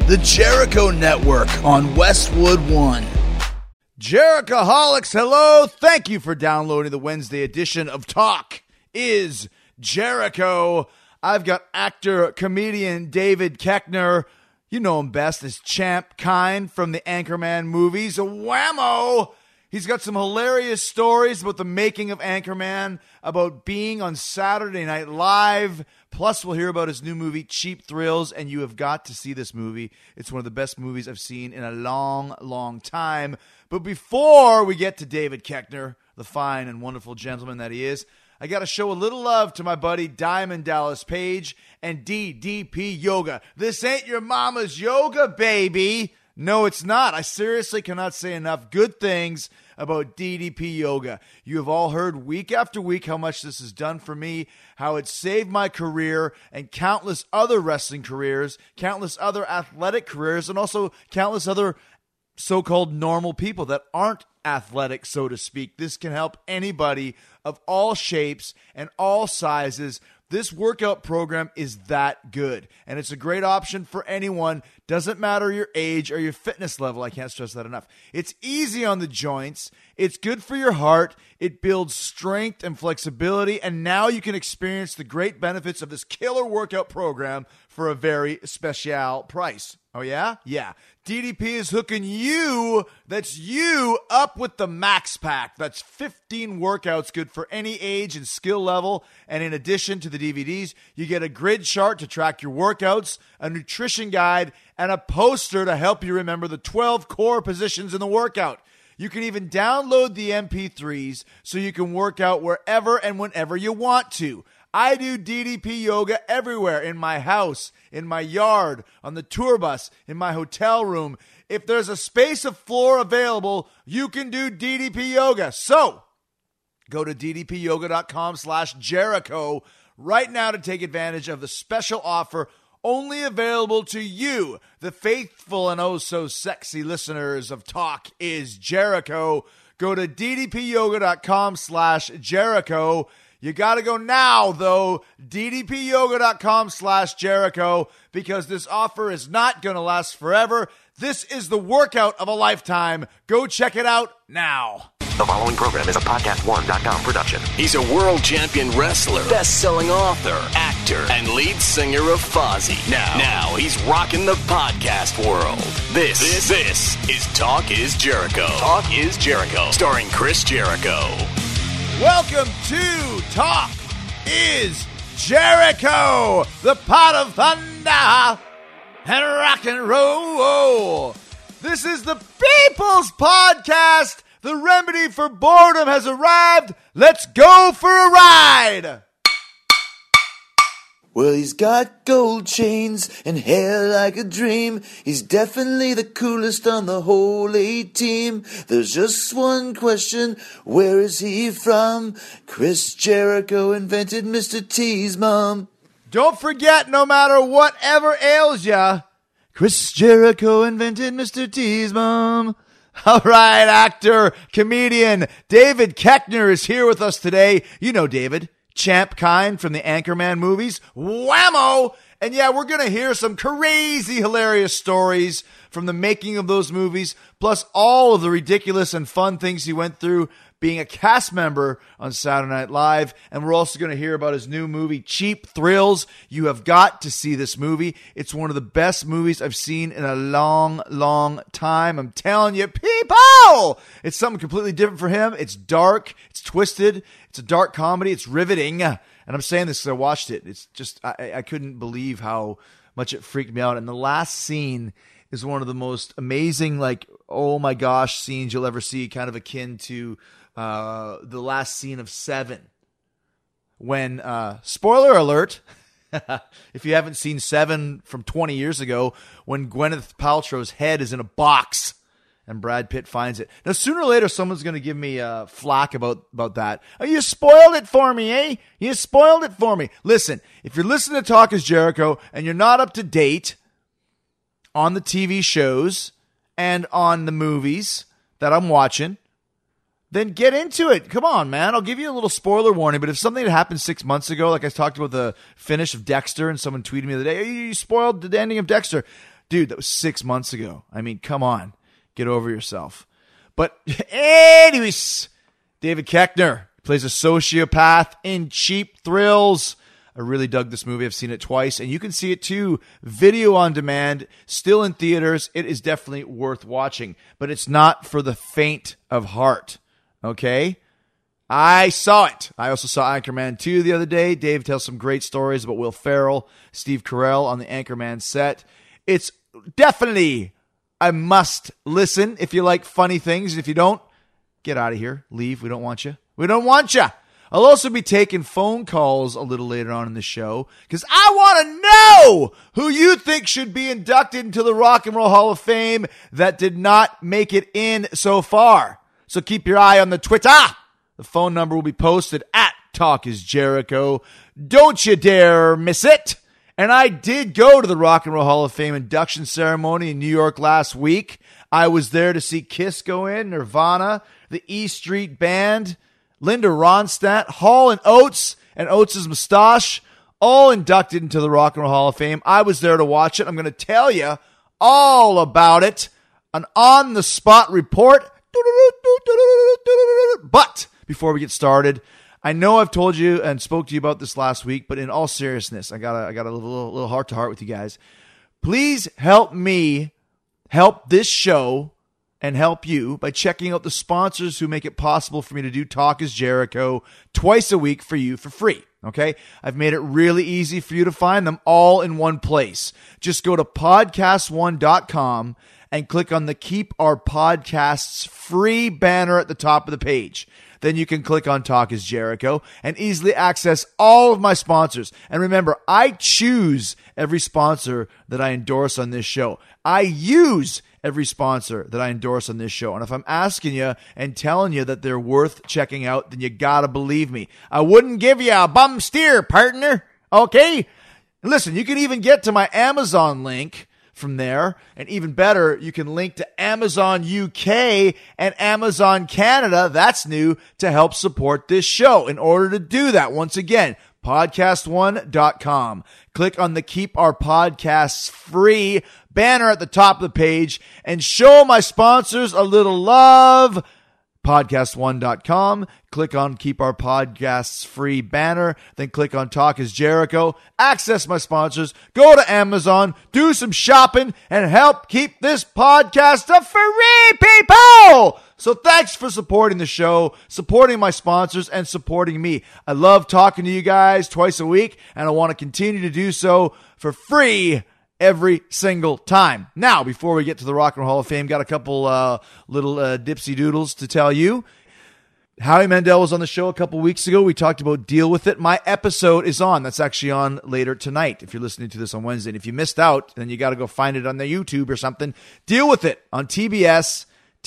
The Jericho Network on Westwood One. Jerichoholics, hello. Thank you for downloading the Wednesday edition of Talk is Jericho. I've got actor, comedian David Koechner. You know him best as Champ Kind from the Anchorman movies. Whammo! He's got some hilarious stories about the making of Anchorman, about being on Saturday Night Live. Plus, we'll hear about his new movie, Cheap Thrills, and you have got to see this movie. It's one of the best movies I've seen in a long, long time. But before we get to David Koechner, the fine and wonderful gentleman that he is, I got to show a little love to my buddy Diamond Dallas Page and DDP Yoga. This ain't your mama's yoga, baby. No, it's not. I seriously cannot say enough good things about DDP Yoga. You have all heard week after week how much this has done for me, how it saved my career and countless other wrestling careers, countless other athletic careers, and also countless other so-called normal people that aren't athletic, so to speak. This can help anybody of all shapes and all sizes. This workout program is that good, and it's a great option for anyone. Doesn't matter your age or your fitness level. I can't stress that enough. It's easy on the joints. It's good for your heart. It builds strength and flexibility, and now you can experience the great benefits of this killer workout program for a very special price. Oh, yeah? Yeah. DDP is hooking you, that's you, up with the Max Pack. That's 15 workouts good for any age and skill level. And in addition to the DVDs, you get a grid chart to track your workouts, a nutrition guide, and a poster to help you remember the 12 core positions in the workout. You can even download the MP3s so you can work out wherever and whenever you want to. I do DDP Yoga everywhere, in my house, in my yard, on the tour bus, in my hotel room. If there's a space of floor available, you can do DDP Yoga. So, go to ddpyoga.com/Jericho right now to take advantage of the special offer only available to you, the faithful and oh so sexy listeners of Talk is Jericho. Go to ddpyoga.com/Jericho. You got to go now, though, ddpyoga.com/Jericho, because this offer is not going to last forever. This is the workout of a lifetime. Go check it out now. The following program is a podcast1.com production. He's a world champion wrestler, best-selling author, actor, and lead singer of Fozzy. Now he's rocking the podcast world. This is Talk is Jericho. Talk is Jericho, starring Chris Jericho. Welcome to Talk is Jericho, the pot of thunder and rock and roll. This is the People's Podcast. The remedy for boredom has arrived. Let's go for a ride. Well, he's got gold chains and hair like a dream. He's definitely the coolest on the whole A-team. There's just one question, where is he from? Chris Jericho invented Mr. T's mom. Don't forget, no matter whatever ails ya, Chris Jericho invented Mr. T's mom. All right, actor, comedian David Koechner is here with us today. You know David. Champ Kind from the Anchorman movies. Whammo! And yeah, we're going to hear some crazy, hilarious stories from the making of those movies, plus all of the ridiculous and fun things he went through being a cast member on Saturday Night Live. And we're also going to hear about his new movie, Cheap Thrills. You have got to see this movie. It's one of the best movies I've seen in a long, long time. I'm telling you, people! It's something completely different for him. It's dark. It's twisted. It's a dark comedy. It's riveting. And I'm saying this because I watched it. It's just, I couldn't believe how much it freaked me out. And the last scene is one of the most amazing, like, oh my gosh, scenes you'll ever see, kind of akin to the last scene of Seven. When, spoiler alert, if you haven't seen Seven from 20 years ago, when Gwyneth Paltrow's head is in a box and Brad Pitt finds it. Now, sooner or later, someone's going to give me flack about that. Oh, you spoiled it for me, eh? You spoiled it for me. Listen, if you're listening to Talk is Jericho and you're not up to date on the TV shows and on the movies that I'm watching, then get into it. Come on, man. I'll give you a little spoiler warning, but if something had happened 6 months ago, like I talked about the finish of Dexter and someone tweeted me the other day, you spoiled the ending of Dexter. Dude, that was 6 months ago. I mean, come on. Get over yourself. But anyways, David Koechner plays a sociopath in Cheap Thrills. I really dug this movie. I've seen it twice, and you can see it too. Video on demand, still in theaters. It is definitely worth watching, but it's not for the faint of heart. Okay? I saw it. I also saw Anchorman 2 the other day. Dave tells some great stories about Will Ferrell, Steve Carell on the Anchorman set. It's definitely a must listen if you like funny things. If you don't, get out of here. Leave. We don't want you. We don't want you. I'll also be taking phone calls a little later on in the show because I want to know who you think should be inducted into the Rock and Roll Hall of Fame that did not make it in so far. So keep your eye on the Twitter. The phone number will be posted at Talk is Jericho. Don't you dare miss it. And I did go to the Rock and Roll Hall of Fame induction ceremony in New York last week. I was there to see Kiss go in, Nirvana, the E Street Band, Linda Ronstadt, Hall and Oates' mustache, all inducted into the Rock and Roll Hall of Fame. I was there to watch it. I'm going to tell you all about it. An on-the-spot report. But before we get started, I know I've told you and spoke to you about this last week, but in all seriousness, I got a little heart-to-heart with you guys. Please help me help this show and help you by checking out the sponsors who make it possible for me to do Talk is Jericho twice a week for you for free. Okay? I've made it really easy for you to find them all in one place. Just go to podcastone.com and click on the Keep Our Podcasts free banner at the top of the page. Then you can click on Talk is Jericho and easily access all of my sponsors. And remember, I choose every sponsor that I endorse on this show. I use every sponsor that I endorse on this show. And if I'm asking you and telling you that they're worth checking out, then you gotta believe me. I wouldn't give you a bum steer, partner. Okay? Listen, you can even get to my Amazon link from there, and even better, you can link to Amazon UK and Amazon Canada, that's new, to help support this show. In order to do that, once again, podcastone.com. Click on the Keep Our Podcasts free banner at the top of the page and show my sponsors a little love. Podcastone.com. Click on Keep Our Podcasts free banner. Then click on Talk is Jericho. Access my sponsors. Go to Amazon. Do some shopping and help keep this podcast a free, people. So thanks for supporting the show, supporting my sponsors, and supporting me. I love talking to you guys twice a week, and I want to continue to do so for free every single time. Now, before we get to the Rock and Roll Hall of Fame, got a couple little dipsy doodles to tell you. Howie Mandel was on the show a couple weeks ago. We talked about Deal With It. My episode is on. That's actually on later tonight if you're listening to this on Wednesday. And if you missed out, then you got to go find it on the YouTube or something. Deal With It on TBS,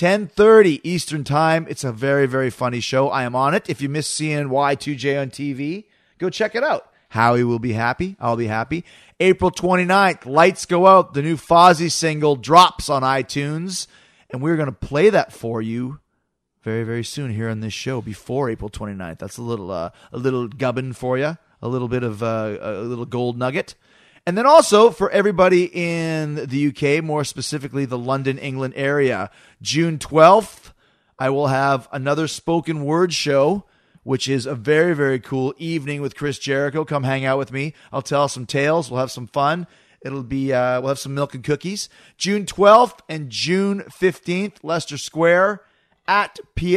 10:30 Eastern Time. It's a very, very funny show. I am on it. If you miss seeing Y2J on TV, go check it out. Howie will be happy. I'll be happy. April 29th, Lights Go Out. The new Fozzy single drops on iTunes. And we're going to play that for you very, very soon here on this show before April 29th. That's a little gubbin for you. A little bit of a little gold nugget. And then also for everybody in the UK, more specifically the London, England area, June 12th, I will have another spoken word show, which is a very, very cool evening with Chris Jericho. Come hang out with me. I'll tell some tales. We'll have some fun. It'll be, we'll have some milk and cookies. June 12th and June 15th, Leicester Square at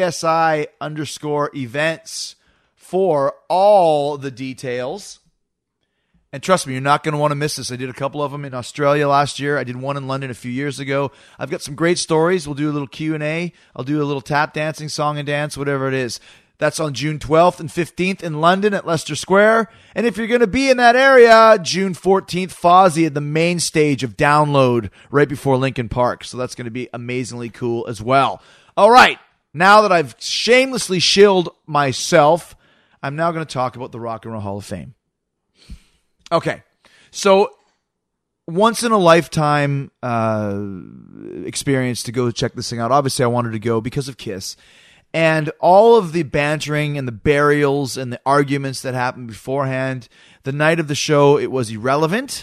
PSI_events for all the details. And trust me, you're not going to want to miss this. I did a couple of them in Australia last year. I did one in London a few years ago. I've got some great stories. We'll do a little Q&A. I'll do a little tap dancing, song and dance, whatever it is. That's on June 12th and 15th in London at Leicester Square. And if you're going to be in that area, June 14th, Fozzy at the main stage of Download right before Lincoln Park. So that's going to be amazingly cool as well. All right. Now that I've shamelessly shilled myself, I'm now going to talk about the Rock and Roll Hall of Fame. Okay. So once in a lifetime experience to go check this thing out. Obviously, I wanted to go because of Kiss. And all of the bantering and the burials and the arguments that happened beforehand, the night of the show, it was irrelevant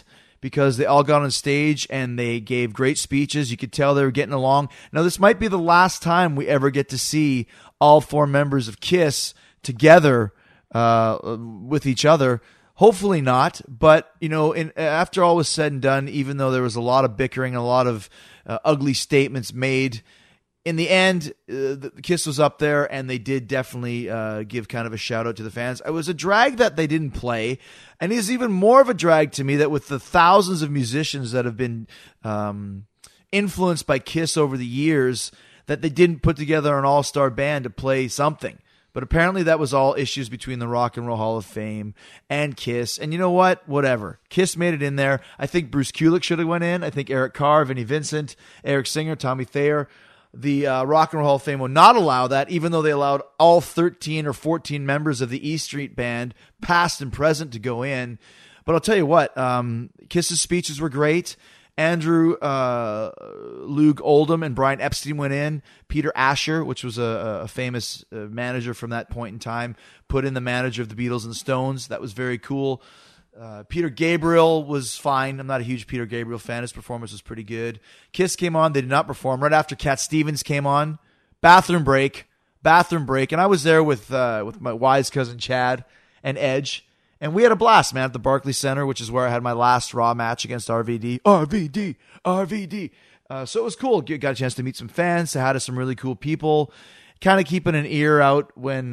because they all got on stage and they gave great speeches. You could tell they were getting along. Now, this might be the last time we ever get to see all 4 members of KISS together with each other. Hopefully not, but after all was said and done, even though there was a lot of bickering, a lot of ugly statements made, in the end, the KISS was up there, and they did definitely give kind of a shout out to the fans. It was a drag that they didn't play, and it is even more of a drag to me that with the thousands of musicians that have been influenced by KISS over the years, that they didn't put together an all-star band to play something. But apparently that was all issues between the Rock and Roll Hall of Fame and KISS. And you know what? Whatever. KISS made it in there. I think Bruce Kulick should have went in. I think Eric Carr, Vinnie Vincent, Eric Singer, Tommy Thayer. The Rock and Roll Hall of Fame will not allow that, even though they allowed all 13 or 14 members of the E Street Band, past and present, to go in. But I'll tell you what, KISS's speeches were great. Andrew Loog Oldham and Brian Epstein went in. Peter Asher, which was a famous manager from that point in time, put in the manager of the Beatles and the Stones. That was very cool. Peter Gabriel was fine. I'm not a huge Peter Gabriel fan. His performance was pretty good. KISS came on. They did not perform. Right after Cat Stevens came on, bathroom break. And I was there with my wise cousin Chad and Edge. And we had a blast, man, at the Barclays Center, which is where I had my last Raw match against RVD. RVD. So it was cool. Got a chance to meet some fans, say hi to some really cool people, kind of keeping an ear out when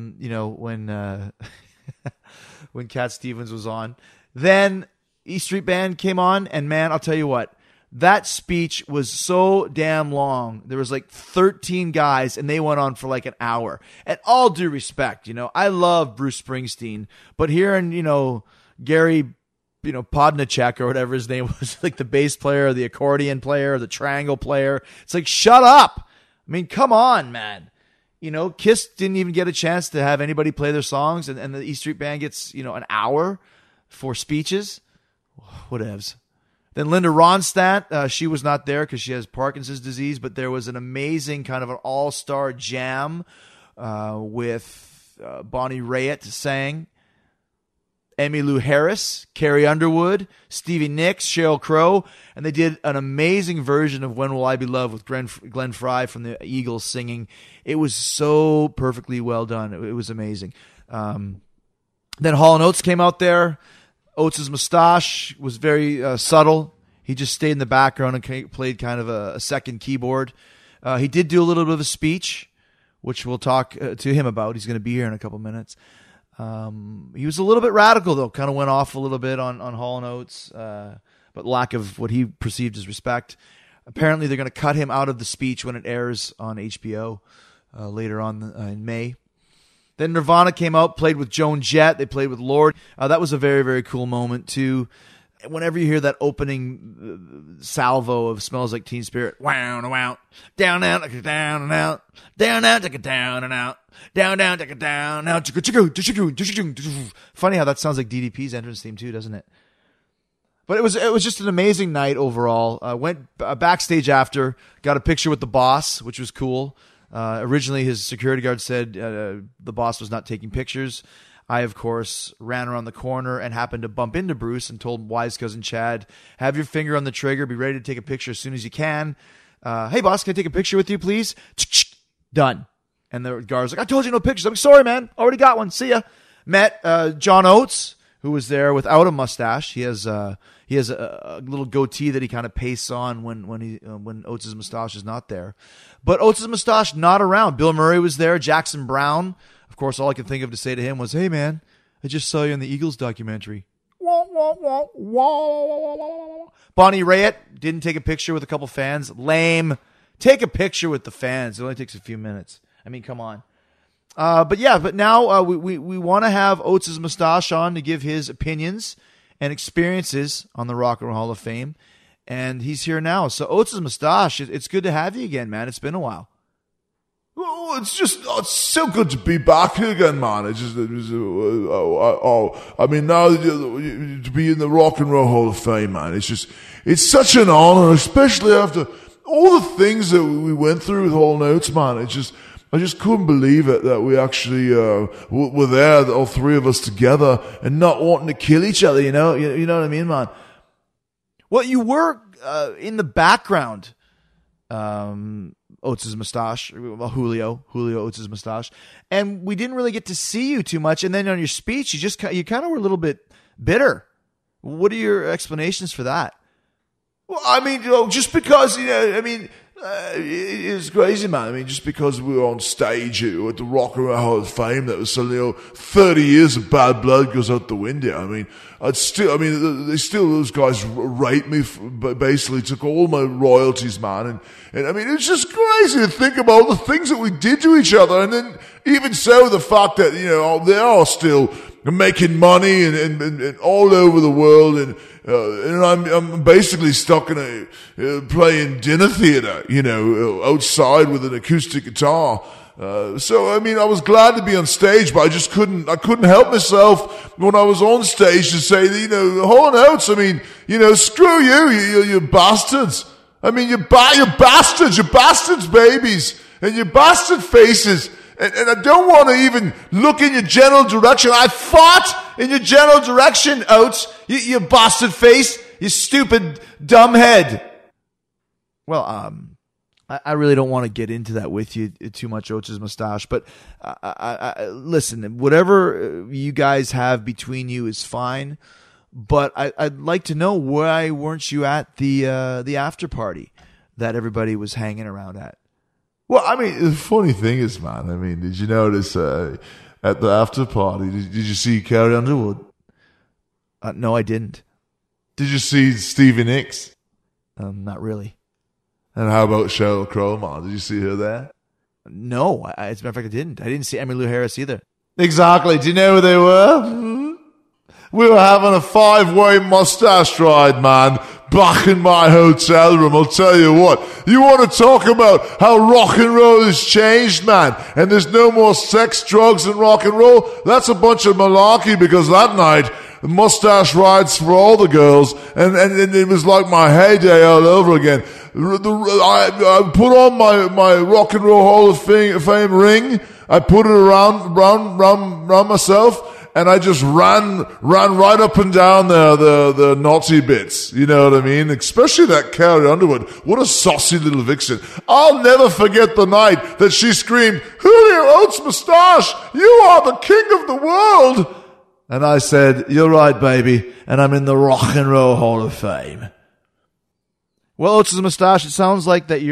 when Cat Stevens was on. Then E Street Band came on, and man, I'll tell you what, that speech was so damn long. There was like 13 guys, and they went on for like an hour. And all due respect, I love Bruce Springsteen, but hearing, Gary, Podnacek or whatever his name was, like the bass player, the accordion player, the triangle player, it's like, shut up. I mean, come on, man. KISS didn't even get a chance to have anybody play their songs, and the E Street Band gets, an hour for speeches. Whatevs. Then Linda Ronstadt, she was not there because she has Parkinson's disease, but there was an amazing kind of an all-star jam with Bonnie Raitt sang, Emmylou Harris, Carrie Underwood, Stevie Nicks, Sheryl Crow, and they did an amazing version of When Will I Be Loved with Glenn Frey from the Eagles singing. It was so perfectly well done. It was amazing. Then Hall & Oates came out there. Oates' mustache was very subtle. He just stayed in the background and played kind of a second keyboard. He did do a little bit of a speech, which we'll talk to him about. He's going to be here in a couple minutes. He was a little bit radical, though. Kind of went off a little bit on Hall & Oates, but lack of what he perceived as respect. Apparently, they're going to cut him out of the speech when it airs on HBO later on in May. Then Nirvana came out, played with Joan Jett. They played with Lorde. That was a very, very cool moment, too. Whenever you hear that opening salvo of Smells Like Teen Spirit, wow, wow, down, out, like down and out, down, out, like down and out, down, like down, out, funny how that sounds like DDP's entrance theme, too, doesn't it? But it was just an amazing night overall. Went backstage after, got a picture with the boss, which was cool. Originally, his security guard said the boss was not taking pictures. I, of course, ran around the corner and happened to bump into Bruce and told wise cousin Chad, have your finger on the trigger, be ready to take a picture as soon as you can. Hey, boss, can I take a picture with you, please? Done. And the guard's like, I told you no pictures. I'm sorry, man. Already got one. See ya. Met John Oates, who was there without a mustache. He has a little goatee that he kind of pastes on when Oates' mustache is not there. But Oates' mustache not around. Bill Murray was there. Jackson Browne. Of course, all I could think of to say to him was, hey, man, I just saw you in the Eagles documentary. Bonnie Raitt didn't take a picture with a couple fans. Lame. Take a picture with the fans. It only takes a few minutes. I mean, come on. But now we want to have Oates' mustache on to give his opinions and experiences on the Rock and Roll Hall of Fame. And he's here now. So Oates' mustache, it's good to have you again, man. It's been a while. Oh, it's so good to be back here again, man. I mean, now to be in the Rock and Roll Hall of Fame, man, it's such an honor, especially after all the things that we went through with Hall & Oates, man. I just couldn't believe it that we actually were there, all three of us together, and not wanting to kill each other. You know what I mean, man. Well, you were in the background. Oates' mustache, well, Julio Oates' mustache, and we didn't really get to see you too much. And then on your speech, you kind of were a little bit bitter. What are your explanations for that? Well, I mean, just because, it's crazy, man. I mean, just because we were on stage at the Rock and Roll Hall of Fame, that was suddenly 30 years of bad blood goes out the window. I mean, those guys raped me, but basically took all my royalties, man. And I mean, it's just crazy to think about the things that we did to each other. And then even so, the fact that, they are still making money and all over the world, and I'm basically stuck in playing dinner theater, outside with an acoustic guitar. So I mean, I was glad to be on stage, but I couldn't help myself when I was on stage to say, Hall & Oates, I mean, screw you bastards. I mean, you bastards babies, and you bastard faces. And I don't want to even look in your general direction. I fought in your general direction, Oates. You bastard face. You stupid dumb head. Well, I really don't want to get into that with you too much, Oates' mustache. But listen, whatever you guys have between you is fine. But I'd like to know, why weren't you at the after party that everybody was hanging around at? Well, I mean, the funny thing is, man, I mean, did you notice at the after party, did you see Carrie Underwood? No, I didn't. Did you see Stevie Nicks? Not really. And how about Sheryl Crow, man? Did you see her there? No, as a matter of fact, I didn't. I didn't see Emmylou Harris either. Exactly. Do you know who they were? We were having a 5-way mustache ride, man, back in my hotel room. I'll tell you what. You want to talk about how rock and roll has changed, man, and there's no more sex, drugs, and rock and roll? That's a bunch of malarkey, because that night, mustache rides for all the girls, and it was like my heyday all over again. I put on my Rock and Roll Hall of Fame ring. I put it around myself, and I just ran right up and down the naughty bits. You know what I mean? Especially that Carrie Underwood. What a saucy little vixen. I'll never forget the night that she screamed, "Julio Oates mustache, you are the king of the world." And I said, "You're right, baby, and I'm in the Rock and Roll Hall of Fame." Well, Oates' mustache, it sounds like that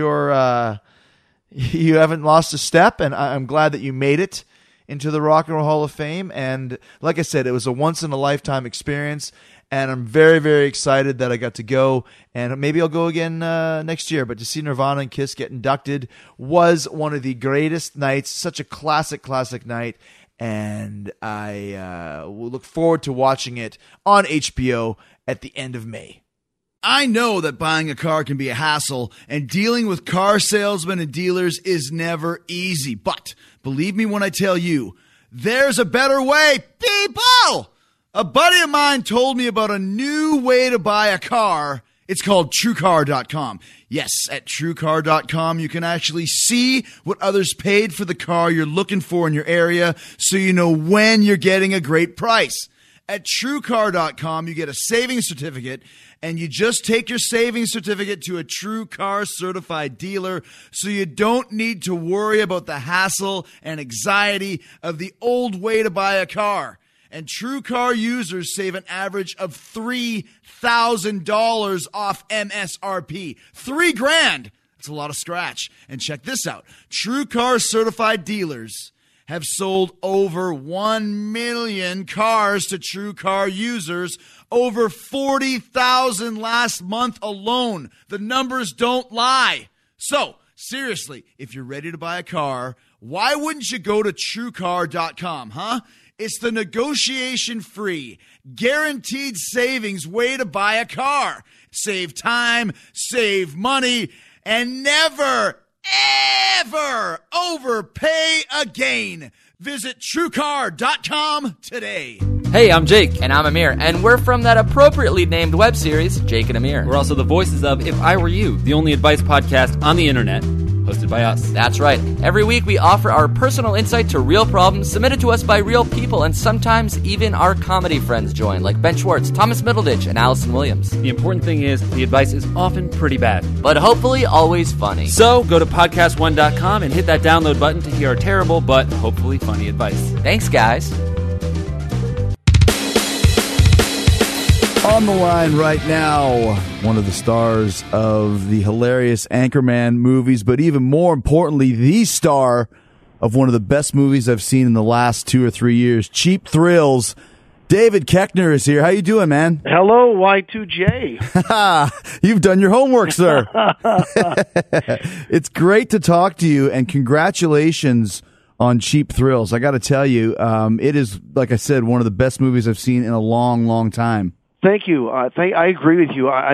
you haven't lost a step, and I'm glad that you made it into the Rock and Roll Hall of Fame. And like I said, it was a once-in-a-lifetime experience, and I'm very, very excited that I got to go, and maybe I'll go again next year. But to see Nirvana and Kiss get inducted was one of the greatest nights, such a classic night, and I will look forward to watching it on HBO at the end of May. I know that buying a car can be a hassle, and dealing with car salesmen and dealers is never easy. But believe me when I tell you, there's a better way, people! A buddy of mine told me about a new way to buy a car. It's called TrueCar.com. Yes, at TrueCar.com, you can actually see what others paid for the car you're looking for in your area, so you know when you're getting a great price. At TrueCar.com, you get a savings certificate, and you just take your savings certificate to a TrueCar certified dealer, so you don't need to worry about the hassle and anxiety of the old way to buy a car. And TrueCar users save an average of $3,000 off MSRP. $3,000. That's a lot of scratch. And check this out. TrueCar certified dealers have sold over 1 million cars to TrueCar users, over 40,000 last month alone. The numbers don't lie. So, seriously, if you're ready to buy a car, why wouldn't you go to TrueCar.com, huh? It's the negotiation-free, guaranteed savings way to buy a car. Save time, save money, and never, ever overpay again. Visit TrueCar.com today. Hey, I'm Jake. And I'm Amir. And we're from that appropriately named web series, Jake and Amir. We're also the voices of If I Were You, the only advice podcast on the internet, hosted by us. That's right. Every week we offer our personal insight to real problems submitted to us by real people, and sometimes even our comedy friends join, like Ben Schwartz, Thomas Middleditch, and Allison Williams. The important thing is the advice is often pretty bad. But hopefully always funny. So go to podcast1.com and hit that download button to hear our terrible but hopefully funny advice. Thanks, guys. On the line right now, one of the stars of the hilarious Anchorman movies, but even more importantly, the star of one of the best movies I've seen in the last 2 or 3 years, Cheap Thrills. David Koechner is here. How you doing, man? Hello, Y2J. You've done your homework, sir. It's great to talk to you, and congratulations on Cheap Thrills. I got to tell you, it is, like I said, one of the best movies I've seen in a long, long time. Thank you. I agree with you. I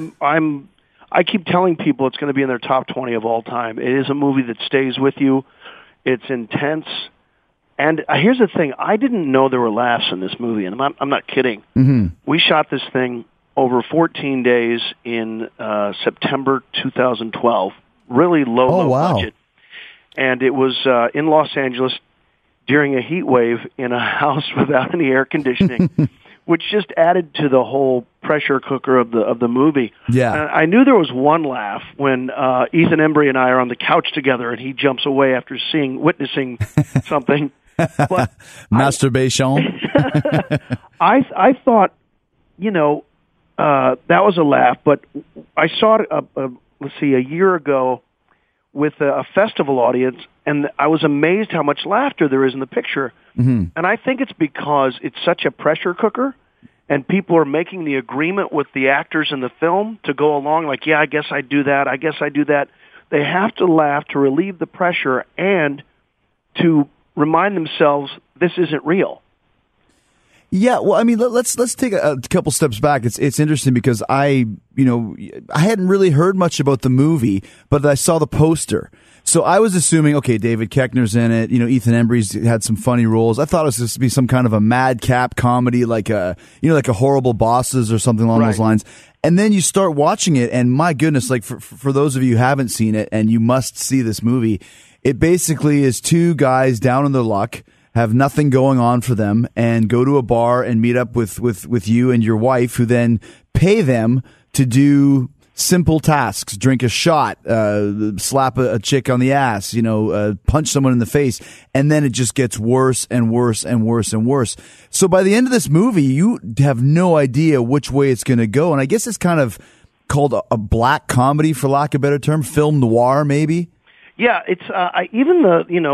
keep telling people it's going to be in their top 20 of all time. It is a movie that stays with you. It's intense. And here's the thing. I didn't know there were laughs in this movie, and I'm not kidding. Mm-hmm. We shot this thing over 14 days in September 2012. Really low budget. And it was in Los Angeles during a heat wave in a house without any air conditioning. Which just added to the whole pressure cooker of the movie. Yeah. And I knew there was one laugh when Ethan Embry and I are on the couch together, and he jumps away after witnessing something. But Masturbation. I thought, that was a laugh. But I saw it, a year ago with a festival audience, and I was amazed how much laughter there is in the picture. Mm-hmm. And I think it's because it's such a pressure cooker, and people are making the agreement with the actors in the film to go along like, yeah, I guess I do that, I guess I do that. They have to laugh to relieve the pressure and to remind themselves this isn't real. Yeah, well, I mean, let's take a couple steps back. It's interesting because I hadn't really heard much about the movie, but I saw the poster. So I was assuming, okay, David Koechner's in it. Ethan Embry's had some funny roles. I thought it was supposed to be some kind of a madcap comedy, like a Horrible Bosses or something along those lines. And then you start watching it, and my goodness, like for those of you who haven't seen it, and you must see this movie, it basically is two guys down on their luck, have nothing going on for them, and go to a bar and meet up with you and your wife, who then pay them to do simple tasks: drink a shot, slap a chick on the ass, punch someone in the face, and then it just gets worse and worse and worse and worse. So by the end of this movie, you have no idea which way it's going to go, and I guess it's kind of called a black comedy, for lack of a better term, film noir, maybe. Yeah, it's even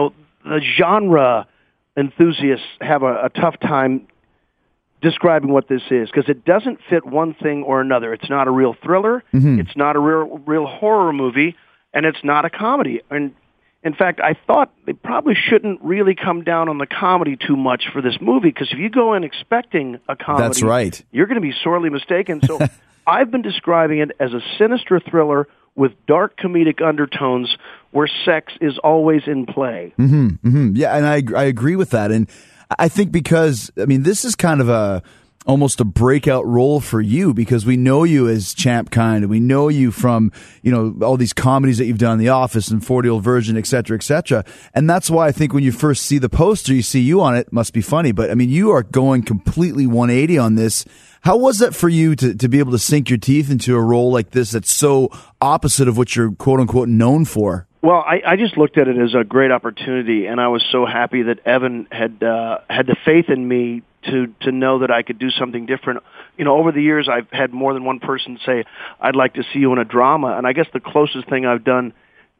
the genre enthusiasts have a tough time describing what this is, because it doesn't fit one thing or another. It's not a real thriller, It's not a real horror movie, and it's not a comedy. And in fact, I thought they probably shouldn't really come down on the comedy too much for this movie, because if you go in expecting a comedy, that's right, you're going to be sorely mistaken. So I've been describing it as a sinister thriller with dark comedic undertones where sex is always in play. Mm-hmm, mm-hmm. Yeah, and I agree with that. And I think because, this is kind of almost a breakout role for you, because we know you as Champ Kind, and we know you from, all these comedies that you've done, The Office and 40-Year-Old Virgin, et cetera, et cetera. And that's why I think when you first see the poster, you see you on it, must be funny. But, you are going completely 180 on this. How was that for you to be able to sink your teeth into a role like this that's so opposite of what you're, quote-unquote, known for? Well, I just looked at it as a great opportunity, and I was so happy that Evan had the faith in me to know that I could do something different. Over the years, I've had more than one person say, I'd like to see you in a drama, and I guess the closest thing I've done,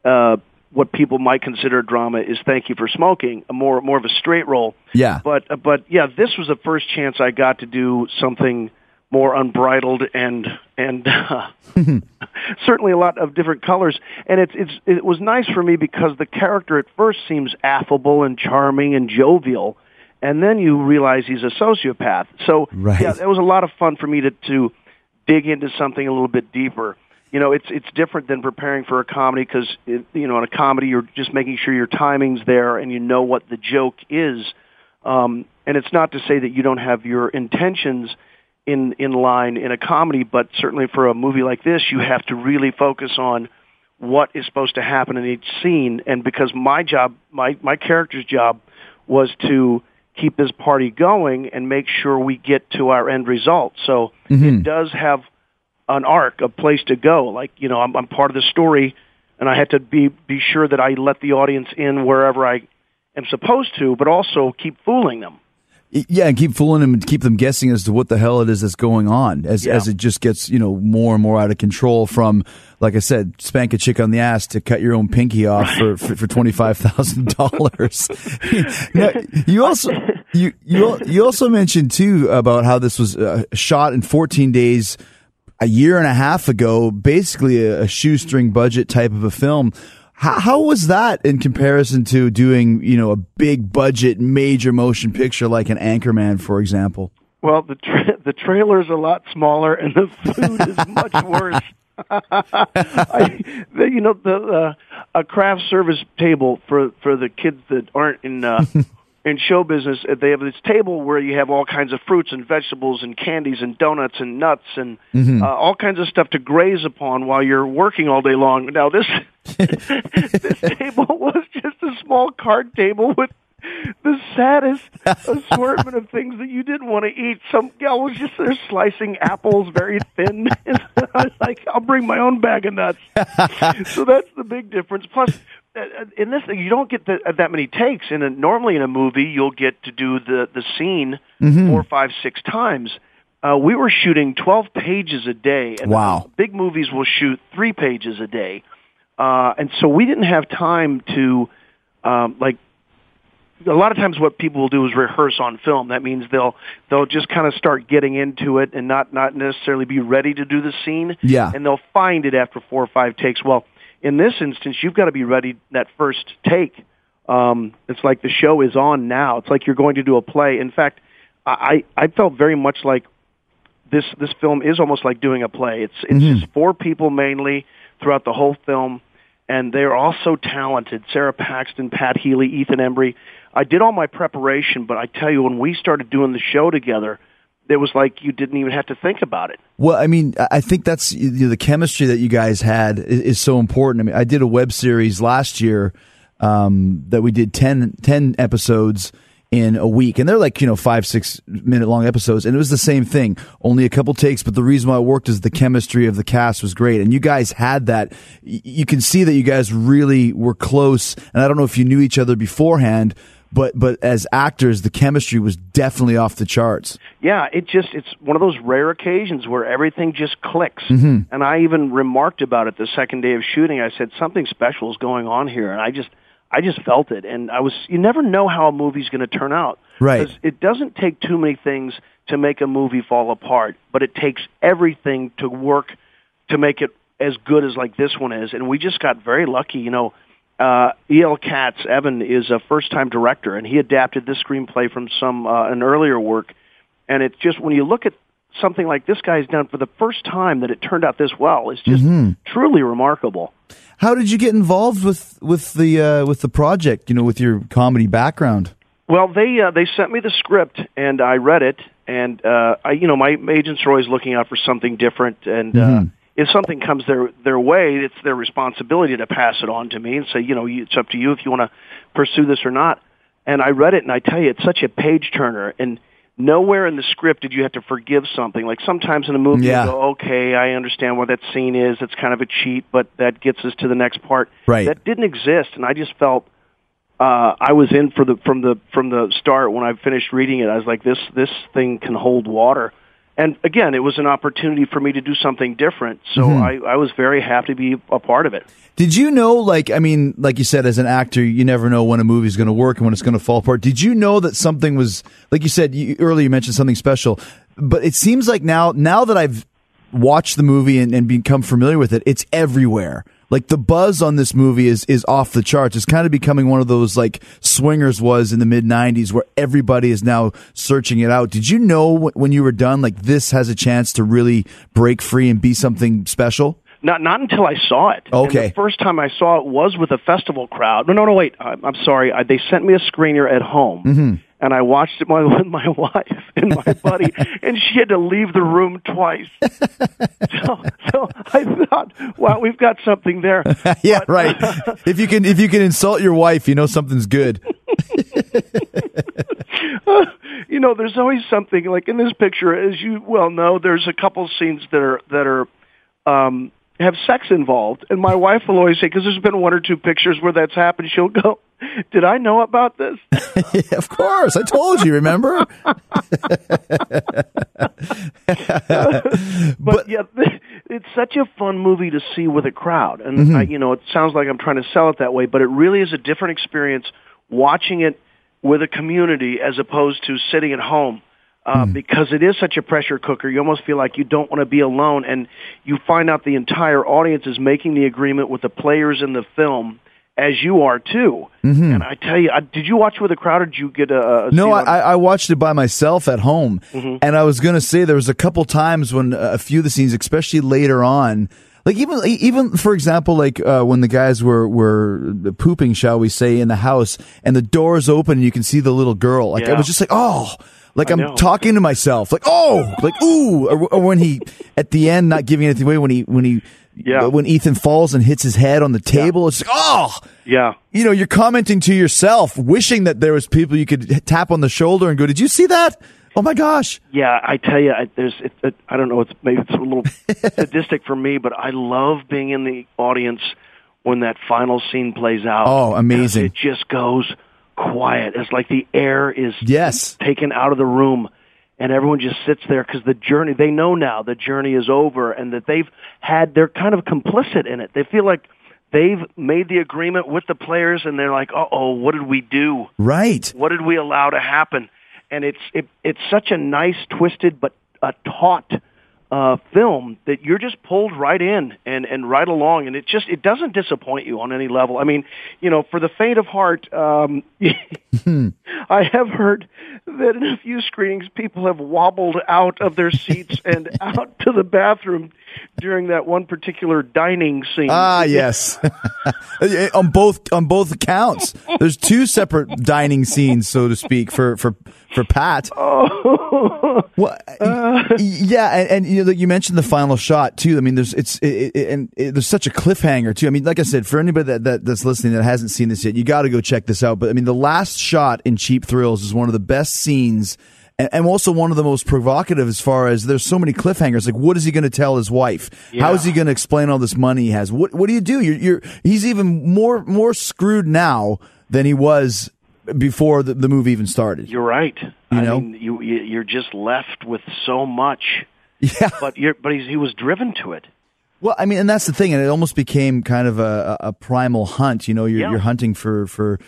what people might consider a drama, is Thank You for Smoking, more of a straight role. Yeah. But yeah, this was the first chance I got to do something more unbridled and certainly a lot of different colors. And it was nice for me because the character at first seems affable and charming and jovial, and then you realize he's a sociopath. So yeah, it was a lot of fun for me to dig into something a little bit deeper. It's different than preparing for a comedy, because in a comedy you're just making sure your timing's there and you know what the joke is. And it's not to say that you don't have your intentions in line in a comedy, but certainly for a movie like this, you have to really focus on what is supposed to happen in each scene. And because my job, my character's job was to keep this party going and make sure we get to our end result. So it does have an arc, a place to go. Like, you know, I'm part of the story, and I had to be sure that I let the audience in wherever I am supposed to, but also keep fooling them. Yeah, and keep fooling them and keep them guessing as to what the hell it is that's going on as it just gets, you know, more and more out of control from, like I said, spank a chick on the ass to cut your own pinky off for $25,000. You also mentioned too about how this was shot in 14 days a year and a half ago, basically a shoestring budget type of a film. How was that in comparison to doing, you know, a big budget major motion picture like an Anchorman, for example? Well, the trailer is a lot smaller and the food is much worse. A craft service table for the kids that aren't in show business. They have this table where you have all kinds of fruits and vegetables and candies and donuts and nuts and all kinds of stuff to graze upon while you're working all day long. Now this table was just a small card table with the saddest assortment of things that you didn't want to eat. Some gal was just there slicing apples very thin. And I was like, I'll bring my own bag of nuts. So that's the big difference. Plus, in this thing, you don't get that many takes. Normally in a movie, you'll get to do the scene 4, 5, 6 times. We were shooting 12 pages a day. And wow. Big movies will shoot 3 pages a day. And so we didn't have time to, a lot of times what people will do is rehearse on film. That means they'll just kind of start getting into it and not necessarily be ready to do the scene. Yeah. And they'll find it after 4 or 5 takes. Well, in this instance, you've got to be ready that first take. It's like the show is on now. It's like you're going to do a play. In fact, I felt very much like this film is almost like doing a play. It's just 4 people mainly throughout the whole film, and they're all so talented. Sarah Paxton, Pat Healy, Ethan Embry. I did all my preparation, but I tell you, when we started doing the show together, it was like you didn't even have to think about it. Well, I mean, I think that's the chemistry that you guys had is so important. I mean, I did a web series last year that we did 10 episodes in a week, and they're like, 5-6 minute long episodes, and it was the same thing, only a couple takes, but the reason why it worked is the chemistry of the cast was great, and you guys had that. You can see that you guys really were close, and I don't know if you knew each other beforehand, but as actors, the chemistry was definitely off the charts. Yeah, it's one of those rare occasions where everything just clicks. Mm-hmm. And I even remarked about it the second day of shooting. I said, something special is going on here, and I just felt it. And you never know how a movie's going to turn out. Right. 'Cause it doesn't take too many things to make a movie fall apart, but it takes everything to work to make it as good as like this one is. And we just got very lucky, E.L. Katz, Evan, is a first-time director, and he adapted this screenplay from an earlier work. And it's just, when you look at something like this guy's done for the first time, that it turned out this well, it's just truly remarkable. How did you get involved with the project? With your comedy background. Well, they sent me the script, and I read it, and my agents are always looking out for something different, and if something comes their way, it's their responsibility to pass it on to me and say, it's up to you if you want to pursue this or not. And I read it, and I tell you, it's such a page turner. And nowhere in the script did you have to forgive something. Like sometimes in a movie, you go, okay, I understand what that scene is. It's kind of a cheat, but that gets us to the next part. Right. That didn't exist, and I just felt I was in from the start. When I finished reading it, I was like, this thing can hold water. And again, it was an opportunity for me to do something different. So I was very happy to be a part of it. Did you know, like you said, as an actor, you never know when a movie's going to work and when it's going to fall apart. Did you know that something was, like you said, earlier you mentioned something special, but it seems like now that I've watched the movie and become familiar with it, it's everywhere. Like the buzz on this movie is off the charts. It's kind of becoming one of those like Swingers was in the mid-90s where everybody is now searching it out. Did you know when you were done, like this has a chance to really break free and be something special? Not until I saw it. Okay. And the first time I saw it was with a festival crowd. No, wait. I'm sorry. They sent me a screener at home. and I watched it with my wife and my buddy, and she had to leave the room twice. So I thought, wow, we've got something there. Yeah, right. If you can insult your wife, you know something's good. There's always something like in this picture, as you well know. There's a couple scenes that are have sex involved, and my wife will always say, because there's been one or two pictures where that's happened, she'll go, "Did I know about this?" Yeah, of course, I told you. Remember? but yeah, it's such a fun movie to see with a crowd, and it sounds like I'm trying to sell it that way, but it really is a different experience watching it with a community as opposed to sitting at home. Because it is such a pressure cooker, you almost feel like you don't want to be alone, and you find out the entire audience is making the agreement with the players in the film, as you are too. And I tell you, did you watch with a crowd, or did you get a No, I watched it by myself at home, and I was going to say there was a couple times when a few of the scenes, especially later on, like even for example, like when the guys were pooping, shall we say, in the house, and the doors open and you can see the little girl. Like I was just like, oh. Like I'm talking to myself, like, oh, like, ooh, or when he, at the end, not giving anything away, when Ethan falls and hits his head on the table, it's like, oh, yeah. You're commenting to yourself, wishing that there was people you could tap on the shoulder and go, did you see that? Oh my gosh. Yeah, I tell you, I don't know, maybe it's a little sadistic for me, but I love being in the audience when that final scene plays out. Oh, amazing. It just goes quiet. It's like the air is taken out of the room, and everyone just sits there because they know now the journey is over, and that they're kind of complicit in it. They feel like they've made the agreement with the players, and they're like, uh-oh, what did we do? Right. What did we allow to happen? And it's such a nice, twisted, but taut film that you're just pulled right in and right along, and it doesn't disappoint you on any level. I mean, for the faint of heart, I have heard that in a few screenings people have wobbled out of their seats and out to the bathroom during that one particular dining scene. Ah, yes. on both accounts. There's two separate dining scenes, so to speak, for Pat. Oh. Well, yeah, and you mentioned the final shot too. I mean, there's such a cliffhanger too. I mean, like I said, for anybody that's listening that hasn't seen this yet, you got to go check this out. But I mean, the last shot in Cheap Thrills is one of the best scenes. And also one of the most provocative, as far as there's so many cliffhangers. Like, what is he going to tell his wife? Yeah. How is he going to explain all this money he has? What do you do? He's even more screwed now than he was before the movie even started. You're right. I mean, you're just left with so much. Yeah. But he was driven to it. Well, I mean, and that's the thing, and it almost became kind of a primal hunt. You're hunting for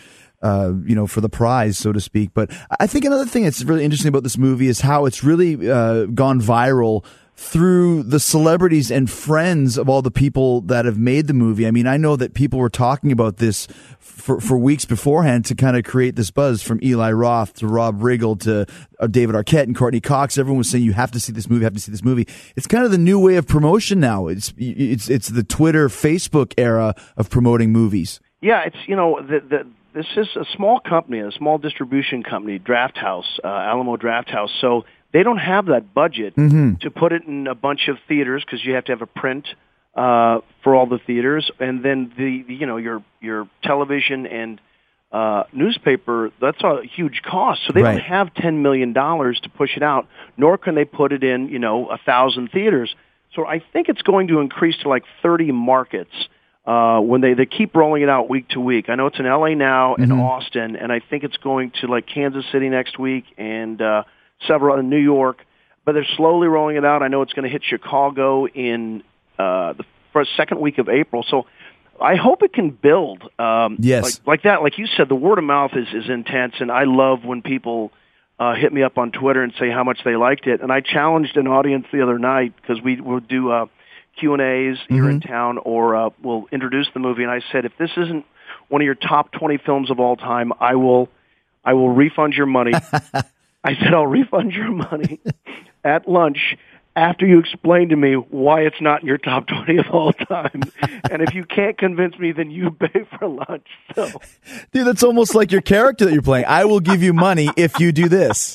the prize, so to speak. But I think another thing that's really interesting about this movie is how it's really gone viral through the celebrities and friends of all the people that have made the movie. I mean, I know that people were talking about this for weeks beforehand to kind of create this buzz, from Eli Roth to Rob Riggle to David Arquette and Courtney Cox. Everyone was saying, you have to see this movie, It's kind of the new way of promotion now. It's the Twitter, Facebook era of promoting movies. Yeah, it's, this is a small company, a small distribution company, Drafthouse, Alamo Drafthouse. So they don't have that budget to put it in a bunch of theaters, because you have to have a print for all the theaters, and then your television and newspaper. That's a huge cost. So they don't have $10 million to push it out, nor can they put it in 1,000 theaters. So I think it's going to increase to like 30 markets. When they keep rolling it out week to week. I know it's in LA now and Austin, and I think it's going to like Kansas City next week and several in New York, but they're slowly rolling it out. I know it's going to hit Chicago in the second week of April. So I hope it can build. Yes. Like that. Like you said, the word of mouth is intense, and I love when people hit me up on Twitter and say how much they liked it. And I challenged an audience the other night, because we will do Q&As here in town, or we'll introduce the movie. And I said, if this isn't one of your top 20 films of all time, I will refund your money. I said, I'll refund your money at lunch, after you explain to me why it's not in your top 20 of all time. And if you can't convince me, then you pay for lunch. So, dude, that's almost like your character that you're playing. I will give you money if you do this.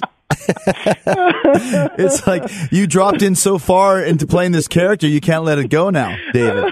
It's like you dropped in so far into playing this character, you can't let it go now, David.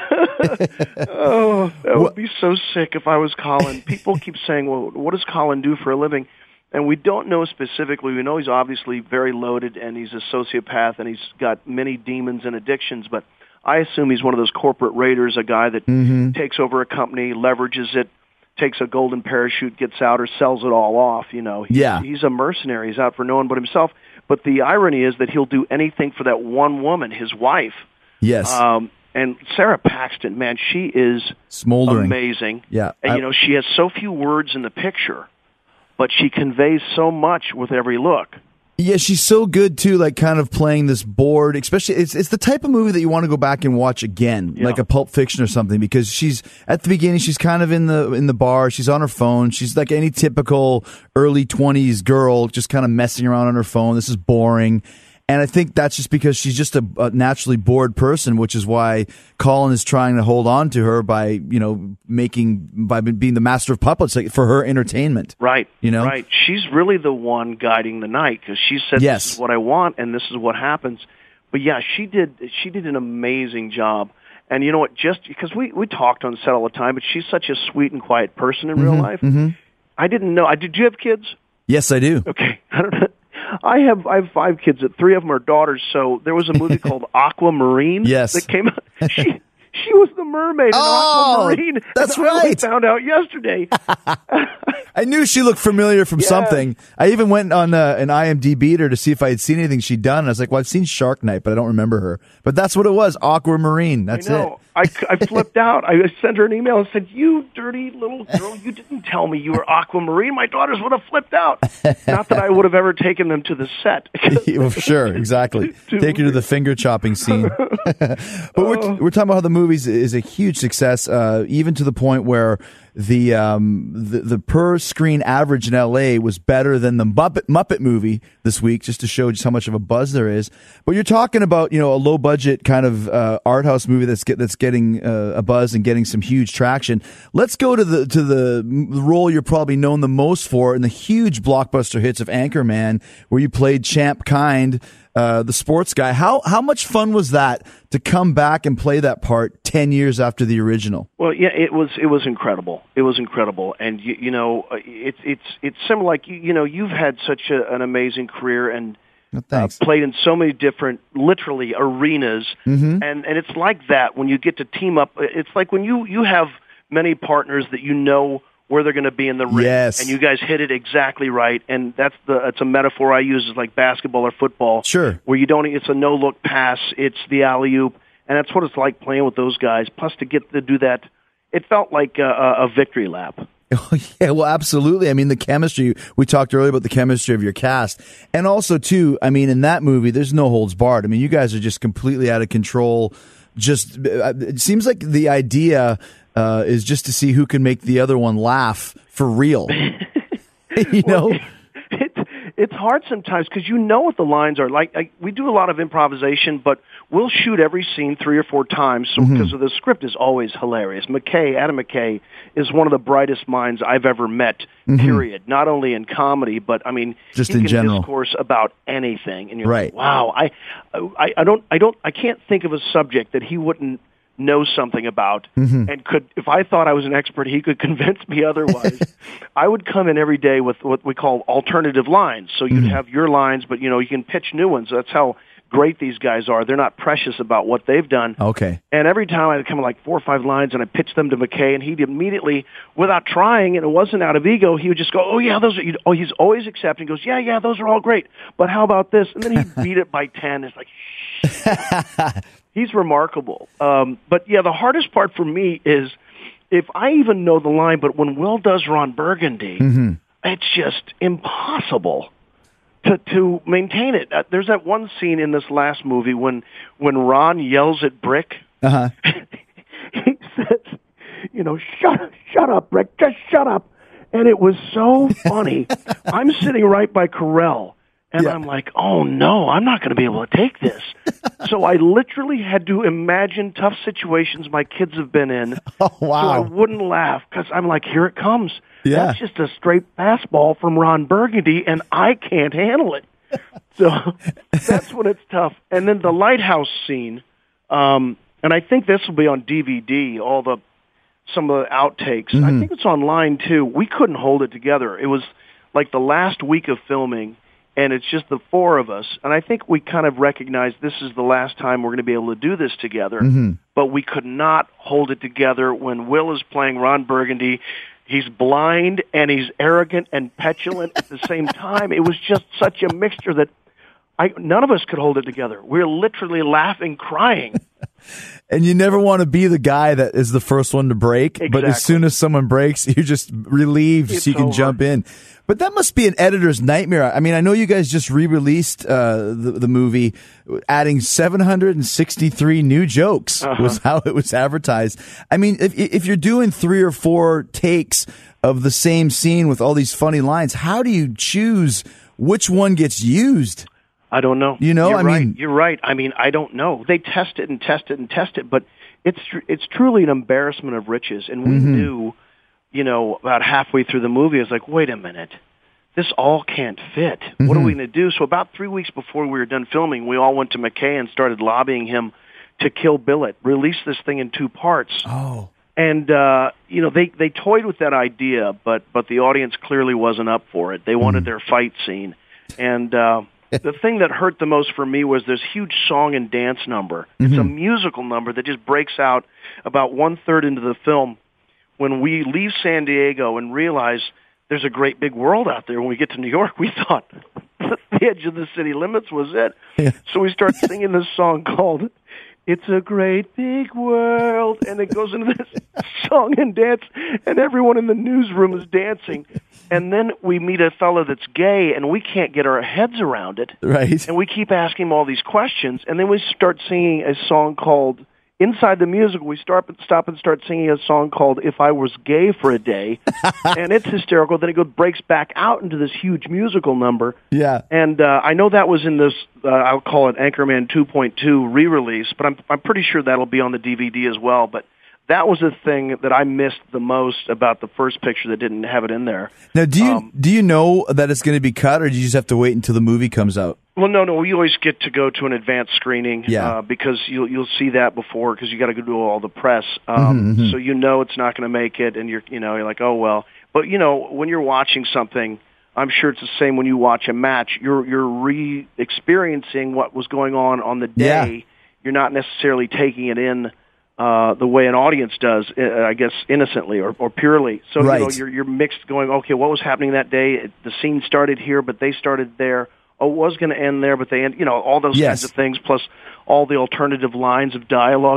Oh, that would be so sick if I was Colin. People keep saying, well, what does Colin do for a living? And we don't know specifically. We know he's obviously very loaded, and he's a sociopath, and he's got many demons and addictions, but I assume he's one of those corporate raiders, a guy that takes over a company, leverages it, takes a golden parachute, gets out, or sells it all off. He's a mercenary. He's out for no one but himself. But the irony is that he'll do anything for that one woman, his wife. Yes. And Sarah Paxton, man, she is smoldering, amazing. Yeah. And, she has so few words in the picture, but she conveys so much with every look. Yeah, she's so good too, like kind of playing this bored, especially it's the type of movie that you want to go back and watch again, like a Pulp Fiction or something, because she's at the beginning, she's kind of in the bar, she's on her phone, she's like any typical early 20s girl, just kind of messing around on her phone. This is boring. And I think that's just because she's just a naturally bored person, which is why Colin is trying to hold on to her by being the master of puppets, like, for her entertainment. Right. Right. She's really the one guiding the night, because she said, This is what I want, and this is what happens. But yeah, she did an amazing job. And you know what? Just because we talked on set all the time, but she's such a sweet and quiet person in real life. I didn't know. Did you have kids? Yes, I do. Okay. I don't know. I have 5 kids. 3 of them are daughters. So there was a movie called Aquamarine that came out. She was the mermaid in Aquamarine. That's and right. I found out yesterday. I knew she looked familiar from something. I even went on an IMDb to see if I had seen anything she'd done. And I was like, well, I've seen Shark Night, but I don't remember her. But that's what it was, Aquamarine. That's it. I flipped out. I sent her an email and said, you dirty little girl, you didn't tell me you were Aquamarine. My daughters would have flipped out. Not that I would have ever taken them to the set. Well, sure, exactly. Take her to the finger chopping scene. But we're talking about how the movie is a huge success, even to the point where the per screen average in LA was better than the Muppet movie this week, just to show just how much of a buzz there is. But you're talking about a low budget kind of art house movie that's getting a buzz and getting some huge traction. Let's go to the role you're probably known the most for in the huge blockbuster hits of Anchorman, where you played Champ Kind, the sports guy. How much fun was that to come back and play that part 10 years after the original? Well, yeah, it was incredible. It was incredible, and it's similar. Like you've had such an amazing career and played in so many different, literally, arenas, and it's like that when you get to team up. It's like when you have many partners that where they're going to be in the ring, and you guys hit it exactly right. And it's a metaphor I use, is like basketball or football, where it's a no look pass, it's the alley oop, and that's what it's like playing with those guys. Plus, to get to do that, it felt like a victory lap. Oh, yeah, well, absolutely. I mean, the chemistry, we talked earlier about the chemistry of your cast. And also, too, I mean, in that movie, there's no holds barred. I mean, you guys are just completely out of control. Just, it seems like the idea is just to see who can make the other one laugh for real. It's hard sometimes because what the lines are. Like we do a lot of improvisation, but we'll shoot every scene 3 or 4 times because the script is always hilarious. Adam McKay is one of the brightest minds I've ever met, period. Not only in comedy, but I mean, just he in can general discourse about anything. And you're right. like, wow, I can't think of a subject that he wouldn't know something about and could, if I thought I was an expert, he could convince me otherwise. I would come in every day with what we call alternative lines. So you'd have your lines, but you can pitch new ones. That's how great these guys are. They're not precious about what they've done. Okay. And every time I'd come with like 4 or 5 lines and I pitched them to McKay, and he'd immediately, without trying, and it wasn't out of ego, he would just go, oh yeah, those are, he's always accepting. He goes, yeah, those are all great. But how about this? And then he'd beat it by 10. It's like, shh. He's remarkable. But yeah, the hardest part for me is if I even know the line, but when Will does Ron Burgundy, it's just impossible to maintain it. There's that one scene in this last movie when Ron yells at Brick. He says, shut up, Brick, just shut up. And it was so funny. I'm sitting right by Carell. And I'm like, oh, no, I'm not going to be able to take this. So I literally had to imagine tough situations my kids have been in. Oh, wow. So I wouldn't laugh because I'm like, here it comes. Yeah. That's just a straight fastball from Ron Burgundy, and I can't handle it. So that's when it's tough. And then the lighthouse scene, and I think this will be on DVD, some of the outtakes. Mm-hmm. I think it's online, too. We couldn't hold it together. It was like the last week of filming, and it's just the four of us. And I think we kind of recognized this is the last time we're going to be able to do this together. Mm-hmm. But we could not hold it together when Will is playing Ron Burgundy. He's blind, and he's arrogant and petulant at the same time. It was just such a mixture that none of us could hold it together. We're literally laughing, crying. And you never want to be the guy that is the first one to break. Exactly. But as soon as someone breaks, you're just relieved so you can jump in. But that must be an editor's nightmare. I mean, I know you guys just re-released the movie, adding 763 new jokes was how it was advertised. I mean, if you're doing 3 or 4 takes of the same scene with all these funny lines, how do you choose which one gets used? I don't know. You know, You're right. I mean, I don't know. They test it and test it and test it, but it's truly an embarrassment of riches. And we knew, about halfway through the movie, I was like, wait a minute. This all can't fit. What are we going to do? So about 3 weeks before we were done filming, we all went to McKay and started lobbying him to kill Billet, release this thing in 2 parts. Oh. And, they toyed with that idea, but the audience clearly wasn't up for it. They wanted their fight scene. And the thing that hurt the most for me was this huge song and dance number. It's a musical number that just breaks out about 1/3 into the film when we leave San Diego and realize there's a great big world out there. When we get to New York, we thought the edge of the city limits was it. Yeah. So we start singing this song called It's a Great Big World, and it goes into this song and dance, and everyone in the newsroom is dancing. And then we meet a fellow that's gay, and we can't get our heads around it. Right. And we keep asking him all these questions, and then we start singing a song called, inside the musical, we stop and start singing a song called If I Was Gay for a Day, and it's hysterical. Then it breaks back out into this huge musical number. Yeah. And I know that was in this, I'll call it Anchorman 2.2 re-release, but I'm pretty sure that'll be on the DVD as well. But that was the thing that I missed the most about the first picture that didn't have it in there. Now, do you know that it's going to be cut, or do you just have to wait until the movie comes out? Well, no. We always get to go to an advanced screening because you'll see that before because you got to go do all the press. So it's not going to make it, and you're like, oh well. But when you're watching something, I'm sure it's the same when you watch a match. You're re-experiencing what was going on the day. Yeah. You're not necessarily taking it in the way an audience does, I guess, innocently or purely. So right. You're mixed, going, okay, what was happening that day? The scene started here, but they started there. Oh, it was going to end there, but they end. All those kinds of things, plus all the alternative lines of dialogue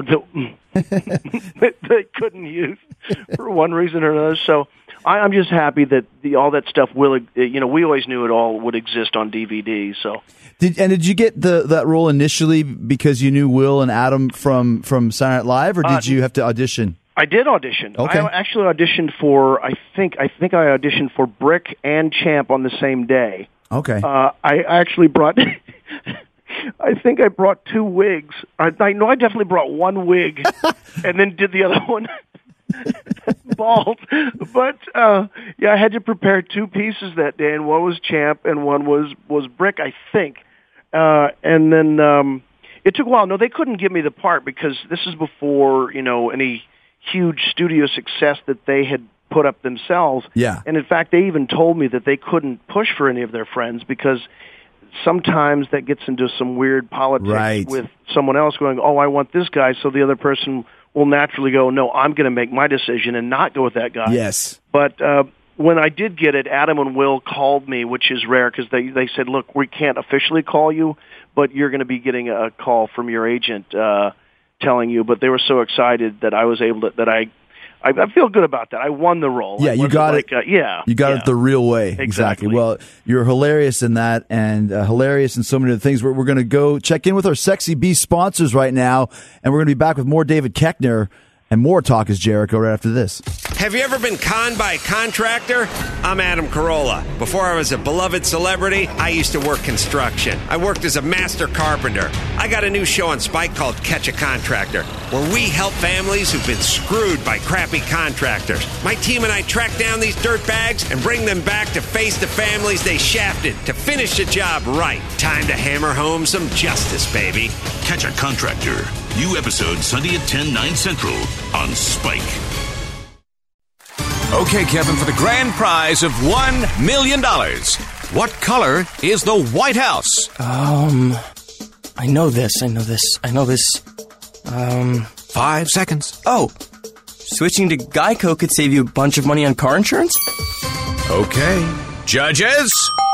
that they couldn't use for one reason or another. So I'm just happy that all that stuff will. We always knew it all would exist on DVD. So. Did you get that role initially because you knew Will and Adam from Saturday Night Live, or did you have to audition? I did audition. Okay. I actually auditioned for. I think I auditioned for Brick and Champ on the same day. Okay. I actually brought. I think I brought 2 wigs. I know I definitely brought 1 wig, and then did the other one bald. But I had to prepare 2 pieces that day, and one was Champ, and one was Brick, I think. And then it took a while. No, they couldn't give me the part because this is before any huge studio success that they had put up themselves. Yeah. And in fact, they even told me that they couldn't push for any of their friends because sometimes that gets into some weird politics with someone else going, oh, I want this guy, so the other person will naturally go, no, I'm going to make my decision and not go with that guy. Yes. But when I did get it, Adam and Will called me, which is rare because they said, look, we can't officially call you, but you're going to be getting a call from your agent telling you. But they were so excited that I was able to, that I feel good about that. I won the role. Yeah, you got it. You got it the real way. Exactly. Well, you're hilarious in that, and hilarious in so many other things. We're going to go check in with our Sexy Beast sponsors right now, and we're going to be back with more David Koechner and more Talk is Jericho right after this. Have you ever been conned by a contractor? I'm Adam Carolla. Before I was a beloved celebrity, I used to work construction. I worked as a master carpenter. I got a new show on Spike called Catch a Contractor, where we help families who've been screwed by crappy contractors. My team and I track down these dirtbags and bring them back to face the families they shafted to finish the job right. Time to hammer home some justice, baby. Catch a Contractor. New episode Sunday at 10, 9 Central on Spike. Okay, Kevin, for the grand prize of $1 million. What color is the White House? I know this. 5 seconds. Oh, switching to Geico could save you a bunch of money on car insurance? Okay. Judges?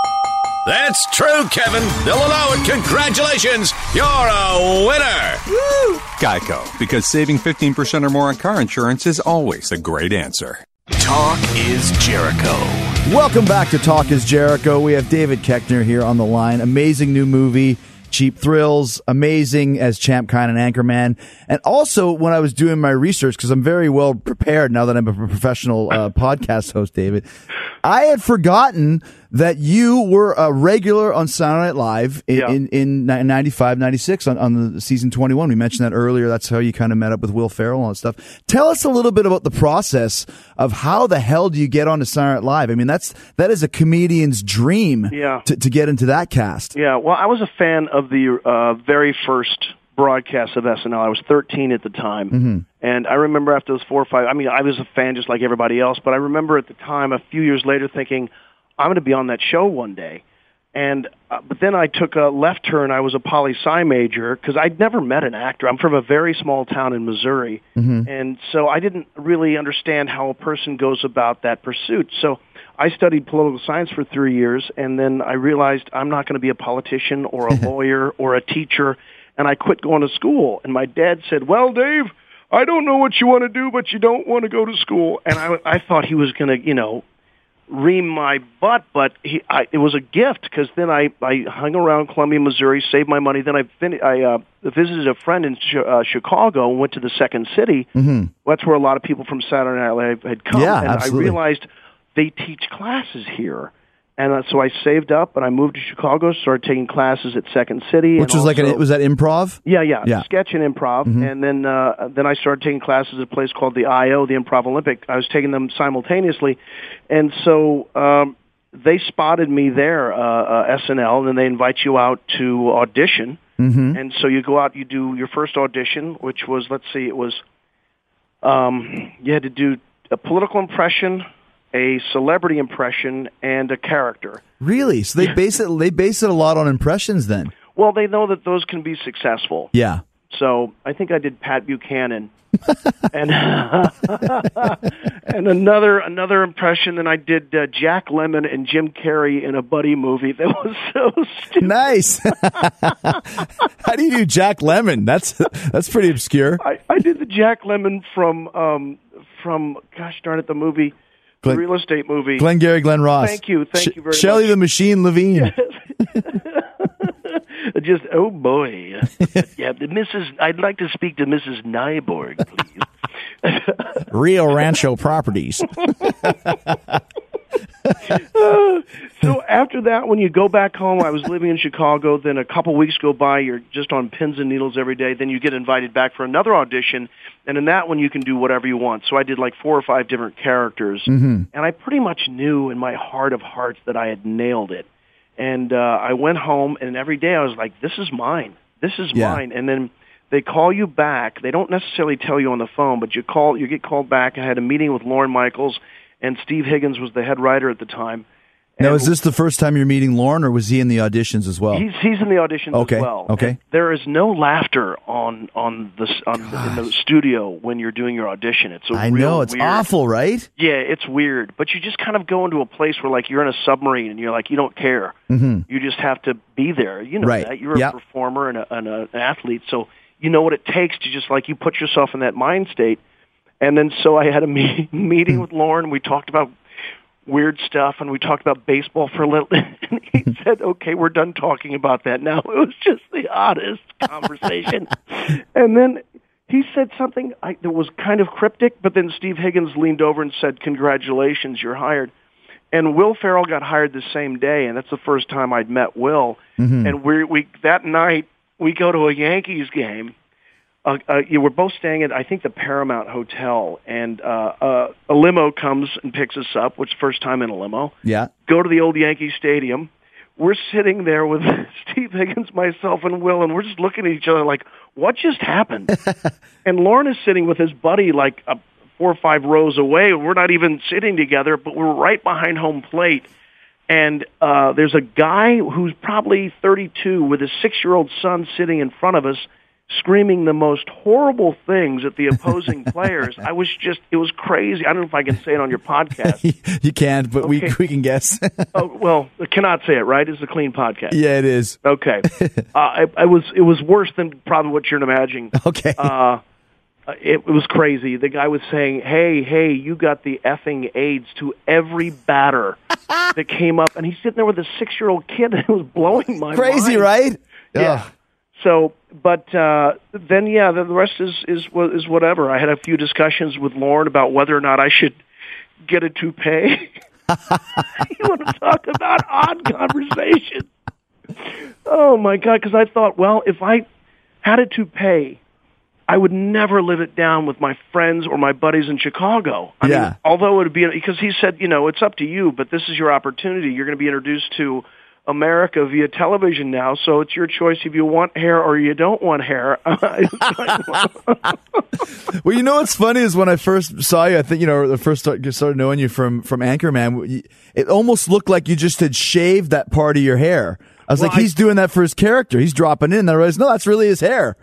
That's true, Kevin. They'll allow it. Congratulations. You're a winner. Woo! Geico, because saving 15% or more on car insurance is always a great answer. Talk is Jericho. Welcome back to Talk is Jericho. We have David Koechner here on the line. Amazing new movie, Cheap Thrills. Amazing as Champ Kind and Anchorman. And also, when I was doing my research, because I'm very well prepared now that I'm a professional podcast host, David, I had forgotten that you were a regular on Saturday Night Live in 95, 96 on the season 21. We mentioned that earlier. That's how you kind of met up with Will Ferrell and all that stuff. Tell us a little bit about the process of how the hell do you get onto Saturday Night Live? I mean, that is a comedian's dream to get into that cast. Yeah, well, I was a fan of the very first broadcast of SNL. I was 13 at the time. Mm-hmm. And I remember after those 4 or 5, I mean, I was a fan just like everybody else, but I remember at the time, a few years later, thinking, I'm going to be on that show one day. And but then I took a left turn. I was a poli-sci major because I'd never met an actor. I'm from a very small town in Missouri, and so I didn't really understand how a person goes about that pursuit. So I studied political science for 3 years, and then I realized I'm not going to be a politician or a lawyer or a teacher, and I quit going to school. And my dad said, well, Dave, I don't know what you want to do, but you don't want to go to school. And I thought he was going to, ream my butt, but it was a gift because then I hung around Columbia, Missouri, saved my money. Then I visited a friend in Chicago and went to the Second City. Mm-hmm. That's where a lot of people from Saturday Night Live had come. Yeah, and absolutely. I realized they teach classes here. And so I saved up and I moved to Chicago, started taking classes at Second City. Which was was that improv? Yeah. Sketch and improv. Mm-hmm. And then I started taking classes at a place called the I.O., the Improv Olympic. I was taking them simultaneously. And so they spotted me there, SNL, and then they invite you out to audition. Mm-hmm. And so you go out, you do your first audition, which was, you had to do a political impression, a celebrity impression, and a character. Really? So they base it a lot on impressions then? Well, they know that those can be successful. Yeah. So I think I did Pat Buchanan. and and another impression, and I did Jack Lemmon and Jim Carrey in a buddy movie that was so stupid. Nice. How do you do Jack Lemmon? That's pretty obscure. I did the Jack Lemmon from gosh darn it, the movie. The real estate movie. Glengarry Glen Ross. Thank you very much. Shelley the Machine Levine. Yes. Just, oh boy. Yeah, I'd like to speak to Mrs. Nyborg, please. Rio Rancho Properties. So after that, when you go back home, I was living in Chicago, then a couple weeks go by, you're just on pins and needles every day, then you get invited back for another audition, and in that one you can do whatever you want. So I did like 4 or 5 different characters, and I pretty much knew in my heart of hearts that I had nailed it. And I went home, and every day I was like, this is mine. This is mine. And then they call you back. They don't necessarily tell you on the phone, but you get called back. I had a meeting with Lorne Michaels, and Steve Higgins was the head writer at the time. Now, is this the first time you're meeting Lorne, or was he in the auditions as well? He's in the auditions as well. Okay. And there is no laughter in the studio when you're doing your audition. It's it's awful, right? Yeah, it's weird. But you just kind of go into a place where like you're in a submarine and you're like you don't care. Mm-hmm. You just have to be there. You know that you're a performer and an athlete, so you know what it takes to just like you put yourself in that mind state. And then so I had a meeting with Lorne. We talked about weird stuff, and we talked about baseball for a little, and he said, okay, we're done talking about that now. It was just the oddest conversation. And then he said something that was kind of cryptic, but then Steve Higgins leaned over and said, "Congratulations, you're hired." And Will Ferrell got hired the same day, and that's the first time I'd met Will. Mm-hmm. And we that night we go to a Yankees game. We're both staying at, I think, the Paramount Hotel, and a limo comes and picks us up, which is the first time in a limo. Yeah. Go to the old Yankee Stadium. We're sitting there with Steve Higgins, myself, and Will, and we're just looking at each other like, what just happened? And Lorne is sitting with his buddy like 4 or 5 rows away. We're not even sitting together, but we're right behind home plate. And there's a guy who's probably 32 with his 6-year-old son sitting in front of us, screaming the most horrible things at the opposing players. It was crazy. I don't know if I can say it on your podcast. You can't, but Okay. we can guess. Oh, well, I cannot say it, right? It's a clean podcast. Yeah, it is. Okay. It was worse than probably what you're imagining. Okay. It was crazy. The guy was saying, hey, you got the effing AIDS to every batter that came up. And he's sitting there with a 6-year-old kid, and it was blowing my Crazy, mind. right? Yeah. So, but then, yeah, the rest is whatever. I had a few discussions with Lorne about whether or not I should get a toupee. You want to talk about odd conversations? Oh, my God, because I thought, well, if I had a toupee, I would never live it down with my friends or my buddies in Chicago. I mean, although it would be, because he said, it's up to you, but this is your opportunity. You're going to be introduced to America via television now, so it's your choice if you want hair or you don't want hair. Well, what's funny is when I first saw you, I think, the first started knowing you from Anchorman, it almost looked like you just had shaved that part of your hair. I was like, he's doing that for his character. He's dropping in. And I realized, no, that's really his hair.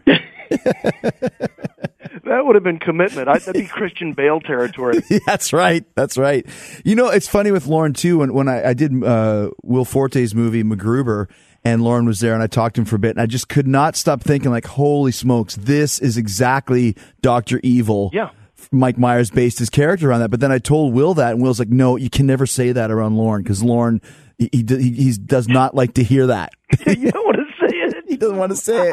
That would have been commitment. That'd be Christian Bale territory. That's right. It's funny with Lorne, too, when I did Will Forte's movie, MacGruber, and Lorne was there, and I talked to him for a bit, and I just could not stop thinking, like, holy smokes, this is exactly Dr. Evil. Yeah. Mike Myers based his character on that. But then I told Will that, and Will's like, no, you can never say that around Lorne, because Lorne, he does not like to hear that. You don't want to say it. He doesn't want to say it.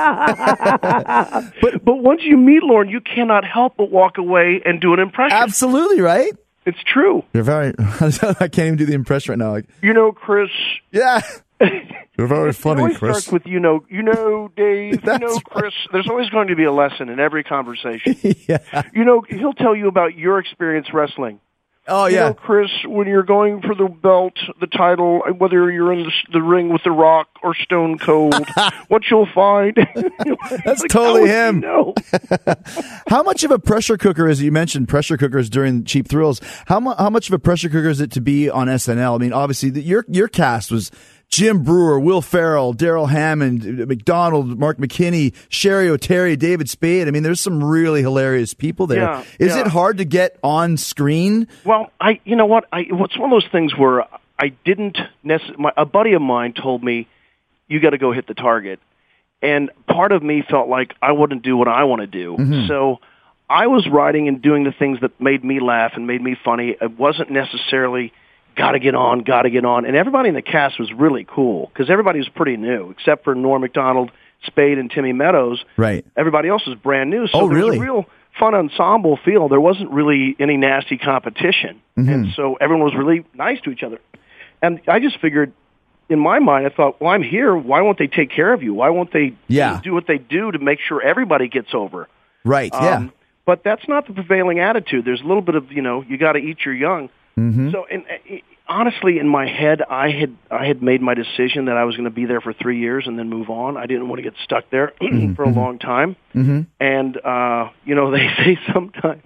But once you meet Lorne, you cannot help but walk away and do an impression. Absolutely, right? It's true. You're very. I can't even do the impression right now. Like, Chris. Yeah. You're very funny, it always Chris. starts with Dave, Chris. Right. There's always going to be a lesson in every conversation. Yeah. He'll tell you about your experience wrestling. Oh, yeah. Chris, when you're going for the belt, the title, whether you're in the ring with The Rock or Stone Cold, what you'll find. That's like, totally him. How much of a pressure cooker is it? You mentioned pressure cookers during Cheap Thrills. How much of a pressure cooker is it to be on SNL? I mean, obviously, your cast was Jim Brewer, Will Ferrell, Daryl Hammond, McDonald, Mark McKinney, Sherry O'Terry, David Spade. I mean, there's some really hilarious people there. Yeah, Is it hard to get on screen? Well, it's one of those things where I didn't necessarily. A buddy of mine told me, you got to go hit the target. And part of me felt like I wouldn't do what I want to do. Mm-hmm. So I was writing and doing the things that made me laugh and made me funny. It wasn't necessarily got to get on. And everybody in the cast was really cool because everybody was pretty new, except for Norm Macdonald, Spade, and Timmy Meadows. Right. Everybody else was brand new. So there was a real fun ensemble feel. There wasn't really any nasty competition. Mm-hmm. And so everyone was really nice to each other. And I just figured, in my mind, I thought, well, I'm here. Why won't they take care of you? Why won't they do what they do to make sure everybody gets over? Right, yeah. But that's not the prevailing attitude. There's a little bit of, you got to eat your young. Mm-hmm. So, honestly, in my head, I had made my decision that I was going to be there for 3 years and then move on. I didn't want to get stuck there for a long time. Mm-hmm. And, they say sometimes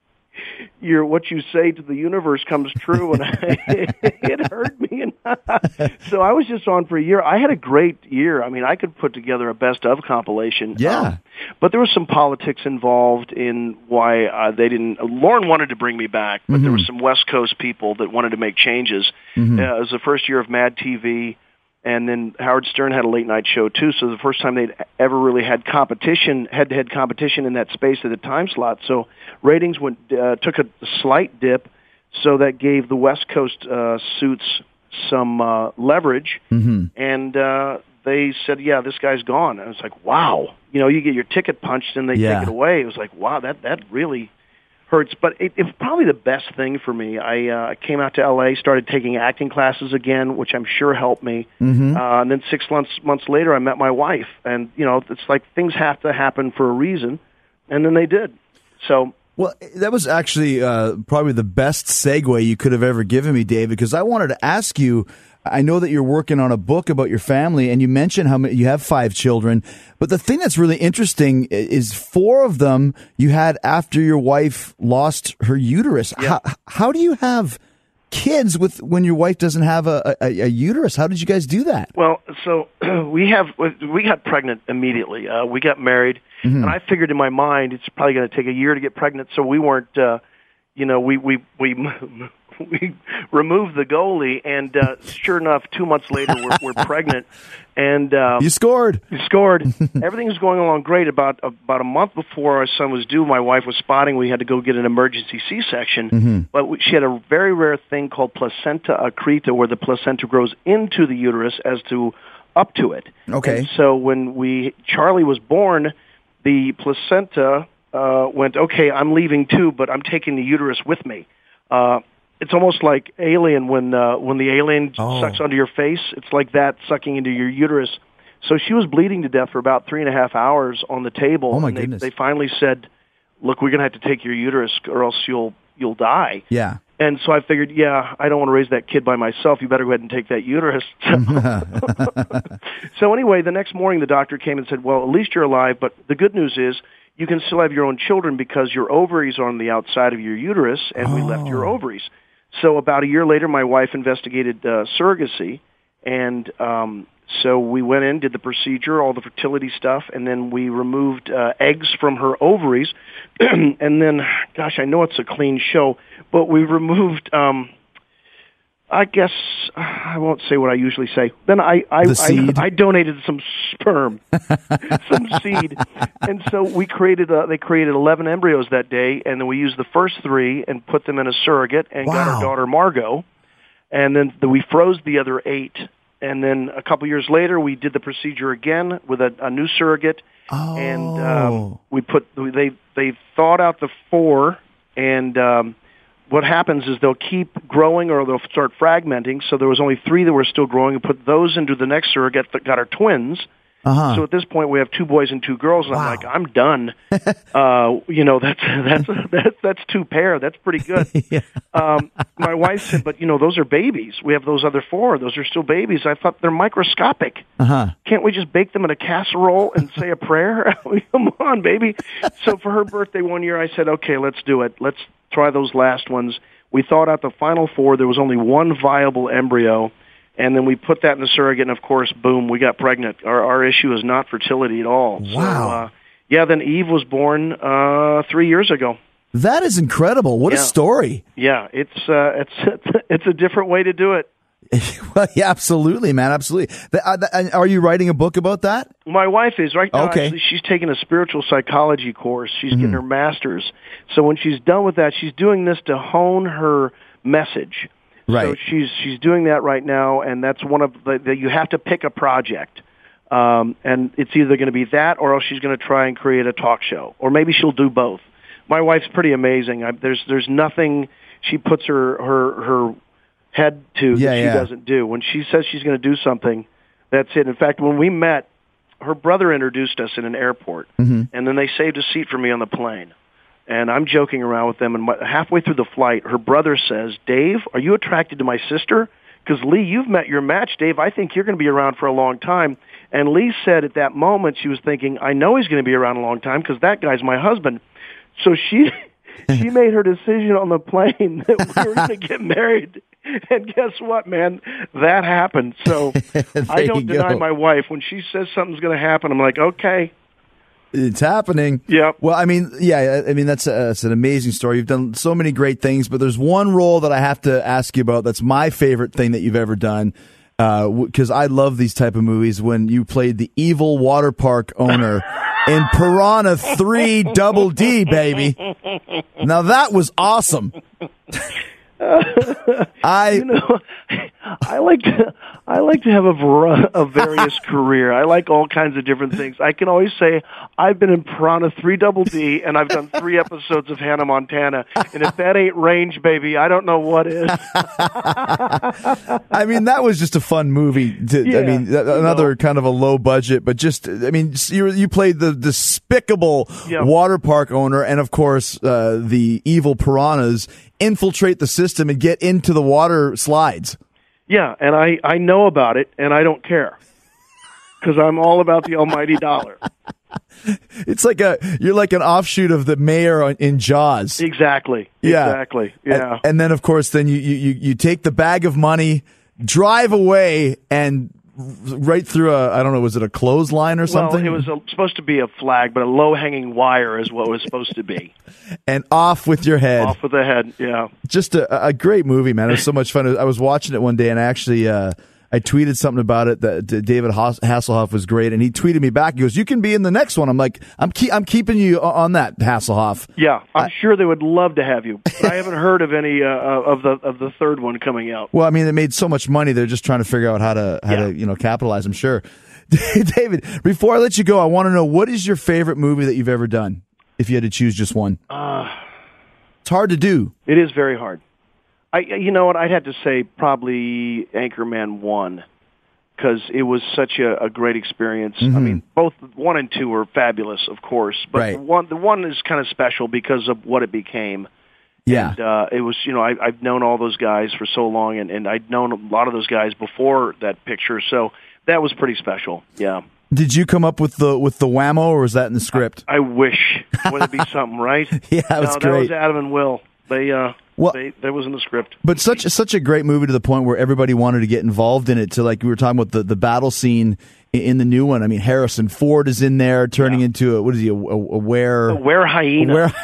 what you say to the universe comes true, and it hurt me. So I was just on for a year. I had a great year. I mean, I could put together a best of compilation. Yeah. But there was some politics involved in why they didn't. Lorne wanted to bring me back, but there were some West Coast people that wanted to make changes. Mm-hmm. It was the first year of Mad TV, and then Howard Stern had a late night show too. So the first time they'd ever really had competition, head-to-head competition in that space at the time slot. So ratings took a slight dip, so that gave the West Coast suits some leverage. Mm-hmm. And they said, yeah, this guy's gone. And I was like, wow. You know, you get your ticket punched and they take it away. It was like, wow, that really hurts. But it's probably the best thing for me. I came out to L.A., started taking acting classes again, which I'm sure helped me. And then 6 months later, I met my wife. And, you know, it's like things have to happen for a reason. And then they did. So... Well, that was actually probably the best segue you could have ever given me, David, because I wanted to ask you, I know that you're working on a book about your family, and you mentioned how you have 5 children, but the thing that's really interesting is 4 of them you had after your wife lost her uterus. Yeah. How do you have kids when your wife doesn't have a uterus? How did you guys do that? Well, so we got pregnant immediately. We got married, and I figured in my mind it's probably going to take a year to get pregnant. So we weren't, we removed the goalie, and sure enough, 2 months later we're pregnant. And you scored. Everything was going along great. About a month before our son was due, my wife was spotting. We had to go get an emergency C-section. But she had a very rare thing called placenta accreta, where the placenta grows into the uterus as to up to it. Okay. And so when Charlie was born, the placenta went, okay, I'm leaving too, but I'm taking the uterus with me. It's almost like Alien when the alien sucks onto your face. It's like that sucking into your uterus. So she was bleeding to death for about 3.5 hours on the table. Oh my and goodness! They finally said, "Look, we're going to have to take your uterus, or else you'll die." Yeah. And so I figured, I don't want to raise that kid by myself. You better go ahead and take that uterus. So anyway, the next morning the doctor came and said, well, at least you're alive, but the good news is you can still have your own children because your ovaries are on the outside of your uterus, and we left your ovaries. So about a year later, my wife investigated surrogacy, and so we went in, did the procedure, all the fertility stuff, and then we removed eggs from her ovaries. And then, gosh, I know it's a clean show, but we removed, I guess, I won't say what I usually say. Then I donated some sperm, some seed. And so they created 11 embryos that day, and then we used the first 3 and put them in a surrogate and got our daughter Margot. And then we froze the other 8. And then a couple years later, we did the procedure again with a new surrogate. Oh. And they thawed out the 4, and what happens is they'll keep growing or they'll start fragmenting. So there was only 3 that were still growing, and put those into the next surrogate that got our twins. So at this point, we have 2 boys and 2 girls, and I'm like, I'm done. That's 2 pair. That's pretty good. My wife said, but those are babies. We have those other 4. Those are still babies. I thought they're microscopic. Can't we just bake them in a casserole and say a prayer? Come on, baby. So for her birthday one year, I said, okay, let's do it. Let's try those last ones. We thought out the final 4. There was only 1 viable embryo. And then we put that in the surrogate, and of course, boom, we got pregnant. Our issue is not fertility at all. Wow. So, then Eve was born 3 years ago. That is incredible. What a story. Yeah, it's a different way to do it. Well, yeah, absolutely, man, absolutely. Are you writing a book about that? My wife is right now. Okay. Actually, she's taking a spiritual psychology course. She's getting her master's. So when she's done with that, she's doing this to hone her message. Right. So she's doing that right now, and that's one of the you have to pick a project, and it's either going to be that, or else she's going to try and create a talk show, or maybe she'll do both. My wife's pretty amazing. There's nothing she puts her head to that she doesn't do. When she says she's going to do something, that's it. In fact, when we met, her brother introduced us in an airport, and then they saved a seat for me on the plane. And I'm joking around with them, and halfway through the flight, her brother says, Dave, are you attracted to my sister? Because, Lee, you've met your match, Dave. I think you're going to be around for a long time. And Lee said at that moment, she was thinking, I know he's going to be around a long time because that guy's my husband. So she made her decision on the plane that we were going to get married. And guess what, man? That happened. So I don't deny my wife. When she says something's going to happen, I'm like, okay. It's happening. Yeah. Well, that's an amazing story. You've done so many great things, but there's one role that I have to ask you about. That's my favorite thing that you've ever done. Because I love these type of movies. When you played the evil water park owner in Piranha 3 Double D, baby. Now that was awesome. I I like to have a various career. I like all kinds of different things. I can always say I've been in Piranha 3 Double D, and I've done 3 episodes of Hannah Montana. And if that ain't range, baby, I don't know what is. I mean, that was just a fun movie. Another kind of a low budget, but just, I mean, you played the despicable water park owner, and of course, the evil piranhas infiltrate the system and get into the water slides. Yeah, and I know about it, and I don't care, because I'm all about the almighty dollar. It's like you're like an offshoot of the mayor in Jaws. Exactly. Yeah. Exactly. Yeah. And then, of course, then you take the bag of money, drive away, and right through was it a clothesline or something? Well, it was supposed to be a flag, but a low-hanging wire is what it was supposed to be. And off with your head. Off with the head, yeah. Just a great movie, man. It was so much fun. I was watching it one day, and I actually I tweeted something about it that David Hasselhoff was great, and he tweeted me back. He goes, "You can be in the next one." I'm like, I'm keeping you on that, Hasselhoff. Yeah, I'm sure they would love to have you, but I haven't heard of any of the third one coming out. Well, I mean, they made so much money; they're just trying to figure out how to capitalize. I'm sure. David, before I let you go, I want to know, what is your favorite movie that you've ever done? If you had to choose just one, it's hard to do. It is very hard. You know what? I'd have to say probably Anchorman 1, because it was such a great experience. Mm-hmm. I mean, both 1 and 2 were fabulous, of course, but right. the one is kind of special because of what it became. Yeah, and, it was. I've known all those guys for so long, and I'd known a lot of those guys before that picture, so that was pretty special. Yeah. Did you come up with the whammo, or was that in the script? I wish. Would it be something, right? Yeah, it was great. That was Adam and Will. That was in the script. But such a great movie to the point where everybody wanted to get involved in it. To, like, we were talking about the battle scene in the new one. I mean, Harrison Ford is in there turning into a were hyena.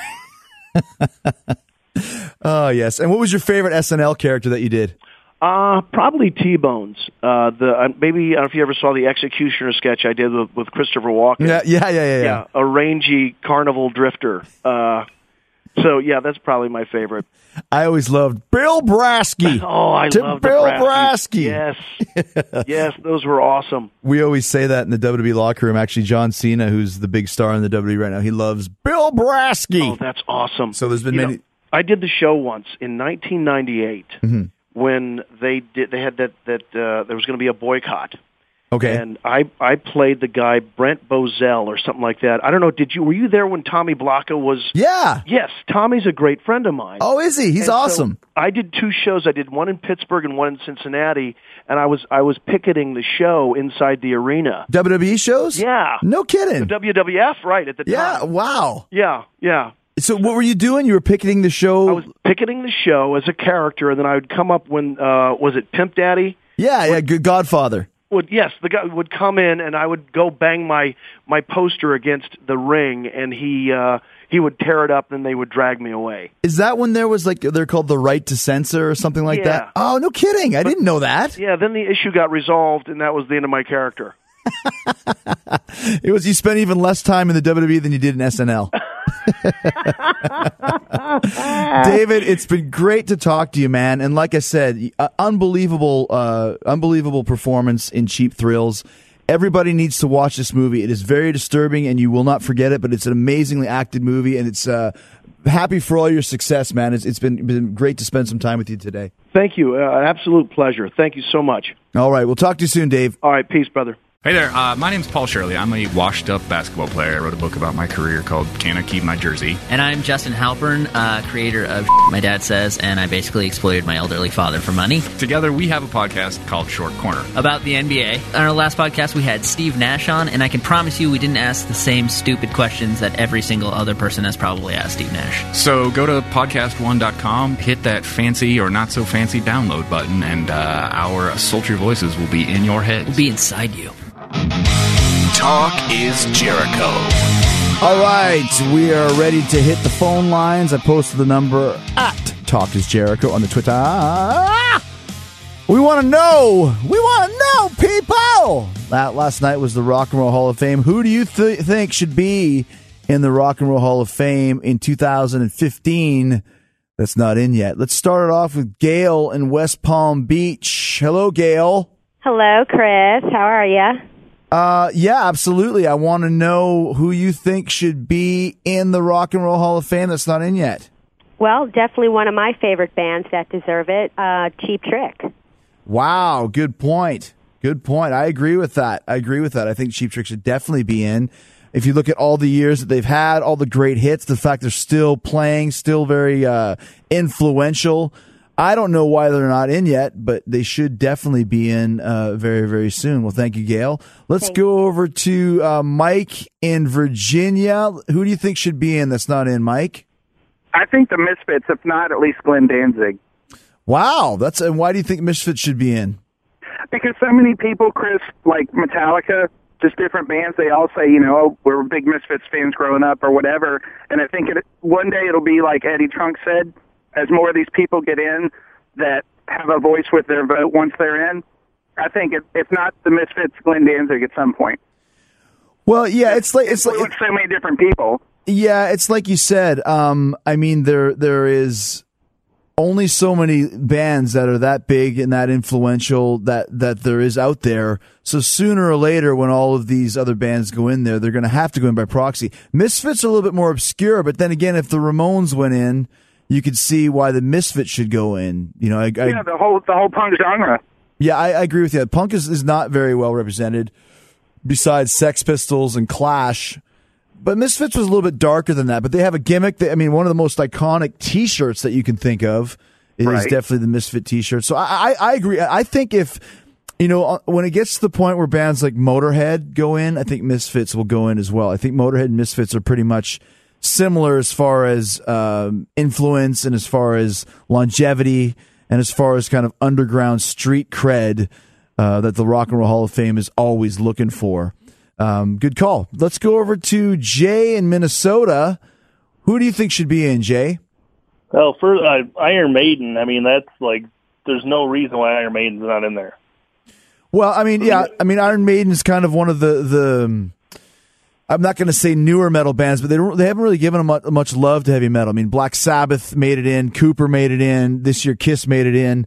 Oh yes. And what was your favorite SNL character that you did? Probably T-Bones. Maybe, I don't know if you ever saw the Executioner sketch I did with Christopher Walken. Yeah. A rangy carnival drifter. So, yeah, that's probably my favorite. I always loved Bill Brasky. Oh, I love Bill Brasky. Yes. Yes, those were awesome. We always say that in the WWE locker room. Actually, John Cena, who's the big star in the WWE right now, he loves Bill Brasky. Oh, that's awesome. So there's been many. I did the show once in 1998 when they had that there was going to be a boycott. Okay. And I played the guy Brent Bozell or something like that. I don't know. Were you there when Tommy Blocka was? Yeah. Yes. Tommy's a great friend of mine. Oh, is he? He's awesome. So I did 2 shows. I did one in Pittsburgh and one in Cincinnati, and I was picketing the show inside the arena. WWE shows? Yeah. No kidding. The WWF, right, at the time. Yeah. Wow. Yeah. So what were you doing? You were picketing the show? I was picketing the show as a character, and then I would come up when, was it Pimp Daddy? Yeah, Good Godfather. Yes, the guy would come in, and I would go bang my poster against the ring, and he would tear it up, and they would drag me away. Is that when there was, like, they're called the right to censor or something like that? Oh, no kidding. I didn't know that. Yeah, then the issue got resolved, and that was the end of my character. It was, you spent even less time in the WWE than you did in SNL. David, it's been great to talk to you, man. And like I said, unbelievable performance in Cheap Thrills. Everybody needs to watch this movie. It is very disturbing, and you will not forget it. But it's an amazingly acted movie, and it's happy for all your success, man. It's been great to spend some time with you today. Thank you. An absolute pleasure. Thank you so much. All right, we'll talk to you soon, Dave. All right, peace, brother. Hey there, my name's Paul Shirley. I'm a washed-up basketball player. I wrote a book about my career called Can I Keep My Jersey? And I'm Justin Halpern, creator of My Dad Says, and I basically exploited my elderly father for money. Together, we have a podcast called Short Corner. About the NBA. On our last podcast, we had Steve Nash on, and I can promise you we didn't ask the same stupid questions that every single other person has probably asked Steve Nash. So go to podcast1.com, hit that fancy or not-so-fancy download button, and our sultry voices will be in your heads. We'll be inside you. Talk is Jericho. All right, we are ready to hit the phone lines. I posted the number at Talk is Jericho on the Twitter. We want to know. People. That last night was the Rock and Roll Hall of Fame. Who do you think should be in the Rock and Roll Hall of Fame in 2015? That's not in yet. Let's start it off with Gail in West Palm Beach. Hello, Gail. Hello, Chris. How are you? Yeah, absolutely. I want to know who you think should be in the Rock and Roll Hall of Fame that's not in yet. Well, definitely one of my favorite bands that deserve it, Cheap Trick. Wow, good point. Good point. I agree with that. I think Cheap Trick should definitely be in. If you look at all the years that they've had, all the great hits, the fact they're still playing, still very influential. I don't know why they're not in yet, but they should definitely be in very, very soon. Well, thank you, Gail. Let's go over to Mike in Virginia. Who do you think should be in that's not in, Mike? I think the Misfits, if not, at least Glenn Danzig. Wow. And why do you think Misfits should be in? Because so many people, Chris, like Metallica, just different bands, they all say, we're big Misfits fans growing up or whatever. And I think one day it'll be like Eddie Trunk said, as more of these people get in that have a voice with their vote once they're in. I think if not the Misfits, Glenn Danzig at some point. Well, yeah, it's like so many different people. Yeah, it's like you said. I mean, there is only so many bands that are that big and that influential that there is out there. So sooner or later, when all of these other bands go in there, they're going to have to go in by proxy. Misfits are a little bit more obscure, but then again, if the Ramones went in, you could see why the Misfits should go in. The whole punk genre. Yeah, I agree with you. Punk is not very well represented, besides Sex Pistols and Clash. But Misfits was a little bit darker than that. But they have a gimmick. One of the most iconic T-shirts that you can think of is definitely the Misfit T-shirt. So I agree. I think if, when it gets to the point where bands like Motorhead go in, I think Misfits will go in as well. I think Motorhead and Misfits are pretty much similar as far as influence and as far as longevity and as far as kind of underground street cred that the Rock and Roll Hall of Fame is always looking for. Good call. Let's go over to Jay in Minnesota. Who do you think should be in, Jay? Well, first, Iron Maiden. That's like, there's no reason why Iron Maiden's not in there. Well, Iron Maiden is kind of one of the I'm not going to say newer metal bands, but they haven't really given them much love to heavy metal. Black Sabbath made it in, Cooper made it in, this year Kiss made it in.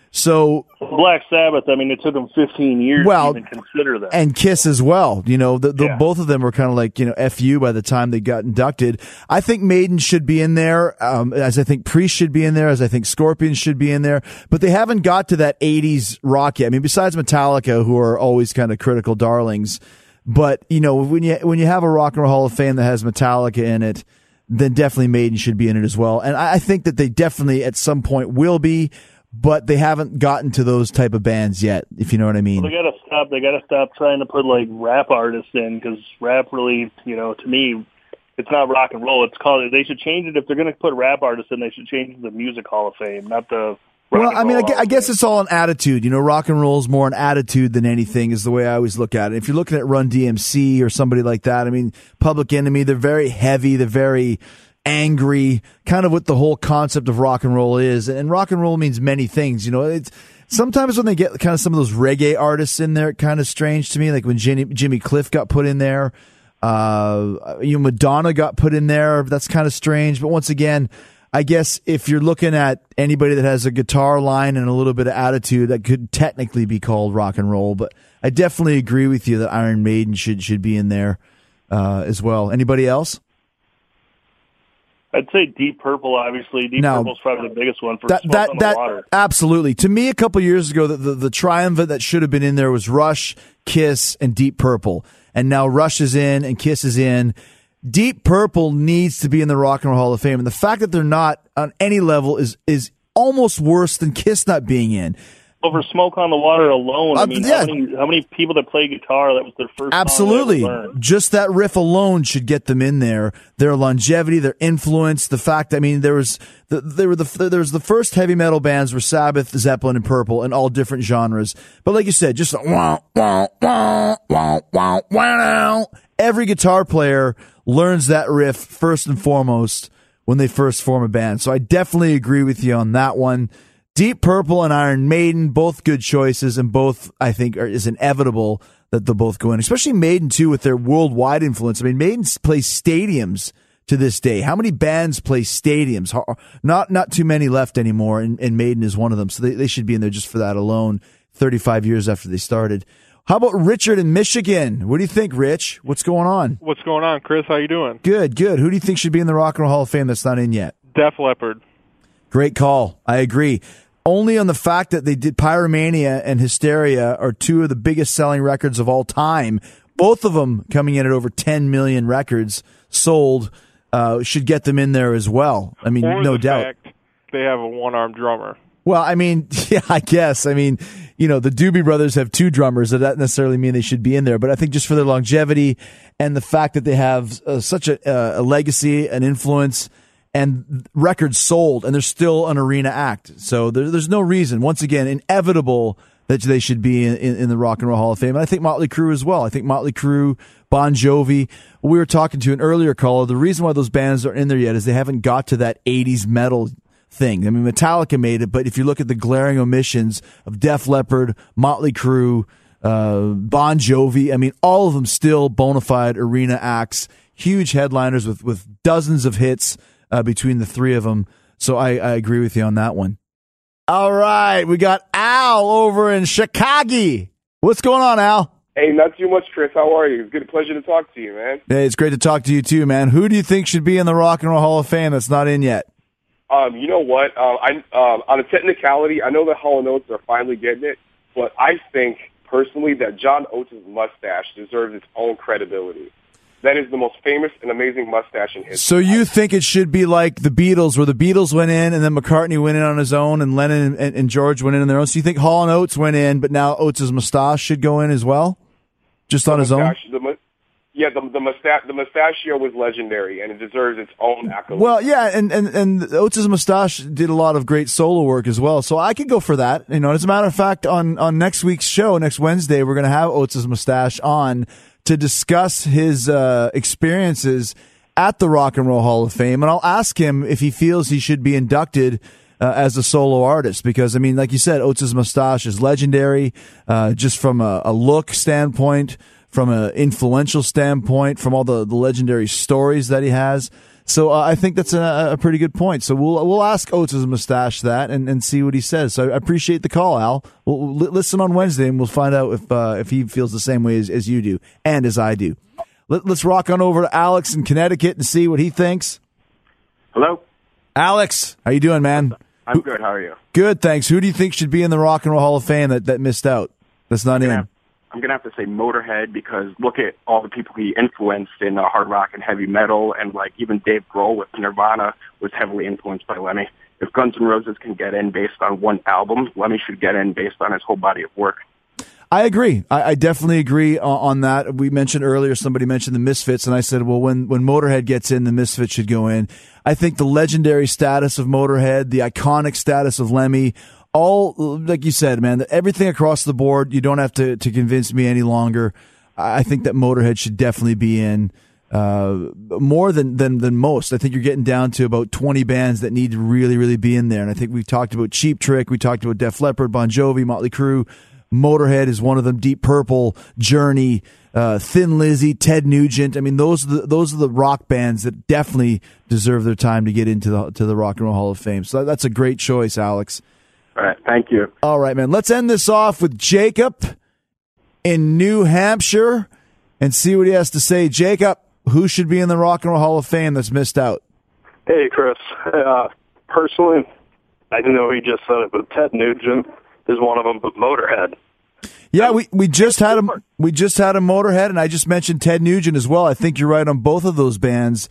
So Black Sabbath, it took them 15 years to even consider that. And Kiss as well. Both of them were kind of like, FU by the time they got inducted. I think Maiden should be in there, as I think Priest should be in there, as I think Scorpions should be in there. But they haven't got to that 80s rock yet. Besides Metallica, who are always kind of critical darlings. But, when you have a Rock and Roll Hall of Fame that has Metallica in it, then definitely Maiden should be in it as well. And I think that they definitely at some point will be, but they haven't gotten to those type of bands yet, if you know what I mean. Well, they gotta stop trying to put like rap artists in, because rap really, to me, it's not rock and roll. They should change it. If they're going to put rap artists in, they should change the Music Hall of Fame, not the I guess it's all an attitude. Rock and roll is more an attitude than anything, is the way I always look at it. If you're looking at Run DMC or somebody like that, Public Enemy, they're very heavy, they're very angry, kind of what the whole concept of rock and roll is. And rock and roll means many things. It's sometimes when they get kind of some of those reggae artists in there, kind of strange to me, like when Jimmy Cliff got put in there. Madonna got put in there. That's kind of strange. But once again, I guess if you're looking at anybody that has a guitar line and a little bit of attitude, that could technically be called rock and roll. But I definitely agree with you that Iron Maiden should be in there as well. Anybody else? I'd say Deep Purple, obviously. Purple's probably the biggest one for Smoke on the Water. Absolutely. To me, a couple years ago, the triumvirate that should have been in there was Rush, Kiss, and Deep Purple. And now Rush is in and Kiss is in. Deep Purple needs to be in the Rock and Roll Hall of Fame. And the fact that they're not on any level is almost worse than Kiss not being in. Over Smoke on the Water alone, how many people that play guitar, that was their first Absolutely. song they ever learned? Just that riff alone should get them in there. Their longevity, their influence, the fact, there was the first heavy metal bands were Sabbath, Zeppelin, and Purple, and all different genres. But like you said, just every guitar player learns that riff first and foremost when they first form a band. So I definitely agree with you on that one. Deep Purple and Iron Maiden, both good choices, and both, I think, is inevitable that they'll both go in, especially Maiden, too, with their worldwide influence. Maiden plays stadiums to this day. How many bands play stadiums? Not too many left anymore, and Maiden is one of them, so they should be in there just for that alone. 35 years after they started. How about Richard in Michigan? What do you think, Rich? What's going on? What's going on, Chris? How you doing? Good. Who do you think should be in the Rock and Roll Hall of Fame that's not in yet? Def Leppard. Great call. I agree. Only on the fact that they did Pyromania and Hysteria are two of the biggest selling records of all time. Both of them coming in at over 10 million records sold should get them in there as well. I mean, no doubt. Fact they have a one-armed drummer. Well, I mean, yeah, I guess. I mean, the Doobie Brothers have two drummers. That doesn't necessarily mean they should be in there. But I think just for their longevity and the fact that they have such a legacy, an influence, and records sold, and they're still an arena act. So there's no reason, once again, inevitable that they should be in the Rock and Roll Hall of Fame. And I think Motley Crue as well. I think Motley Crue, Bon Jovi. We were talking to an earlier caller. The reason why those bands aren't in there yet is they haven't got to that 80s metal thing. I mean, Metallica made it, but if you look at the glaring omissions of Def Leppard, Motley Crue, Bon Jovi, I mean, all of them still bona fide arena acts, huge headliners with dozens of hits between the three of them. So I agree with you on that one. All right, we got Al over in Chicago. What's going on, Al? Hey, not too much, Chris. How are you? It's good pleasure to talk to you, man. Hey, it's great to talk to you too, man. Who do you think should be in the Rock and Roll Hall of Fame that's not in yet? You know what? On a technicality, I know that Hall & Oates are finally getting it, but I think personally that John Oates' mustache deserves its own credibility. That is the most famous and amazing mustache in history. So you think it should be like the Beatles, where the Beatles went in and then McCartney went in on his own and Lennon and George went in on their own? So you think Hall & Oates went in, but now Oates' mustache should go in as well? Just on his own? The mustachio was legendary, and it deserves its own accolade. Well, yeah, and Oates' mustache did a lot of great solo work as well, so I could go for that. As a matter of fact, on next week's show, next Wednesday, we're going to have Oates' mustache on to discuss his experiences at the Rock and Roll Hall of Fame, and I'll ask him if he feels he should be inducted as a solo artist, because, I mean, like you said, Oates' mustache is legendary, just from a look standpoint, from an influential standpoint, from all the legendary stories that he has. So I think that's a pretty good point. So we'll ask Oates' mustache that and see what he says. So I appreciate the call, Al. We'll listen on Wednesday and we'll find out if he feels the same way as you do and as I do. Let's rock on over to Alex in Connecticut and see what he thinks. Hello? Alex, how you doing, man? I'm good. How are you? Good, thanks. Who do you think should be in the Rock and Roll Hall of Fame that missed out? That's not in. I'm going to have to say Motorhead, because look at all the people he influenced in hard rock and heavy metal, and like even Dave Grohl with Nirvana was heavily influenced by Lemmy. If Guns N' Roses can get in based on one album, Lemmy should get in based on his whole body of work. I agree. I definitely agree on that. We mentioned earlier, somebody mentioned the Misfits, and I said, well, when Motorhead gets in, the Misfits should go in. I think the legendary status of Motorhead, the iconic status of Lemmy, all, like you said, man, everything across the board, you don't have to convince me any longer. I think that Motorhead should definitely be in more than most. I think you're getting down to about 20 bands that need to really, really be in there. And I think we've talked about Cheap Trick, we talked about Def Leppard, Bon Jovi, Motley Crue. Motorhead is one of them, Deep Purple, Journey, Thin Lizzy, Ted Nugent. I mean, those are the rock bands that definitely deserve their time to get into the Rock and Roll Hall of Fame. So that's a great choice, Alex. All right, thank you. All right, man. Let's end this off with Jacob in New Hampshire and see what he has to say. Jacob, who should be in the Rock and Roll Hall of Fame that's missed out? Hey, Chris. Personally, I know he just said it, but Ted Nugent is one of them, but Motorhead. Yeah, we just had a Motorhead, and I just mentioned Ted Nugent as well. I think you're right on both of those bands.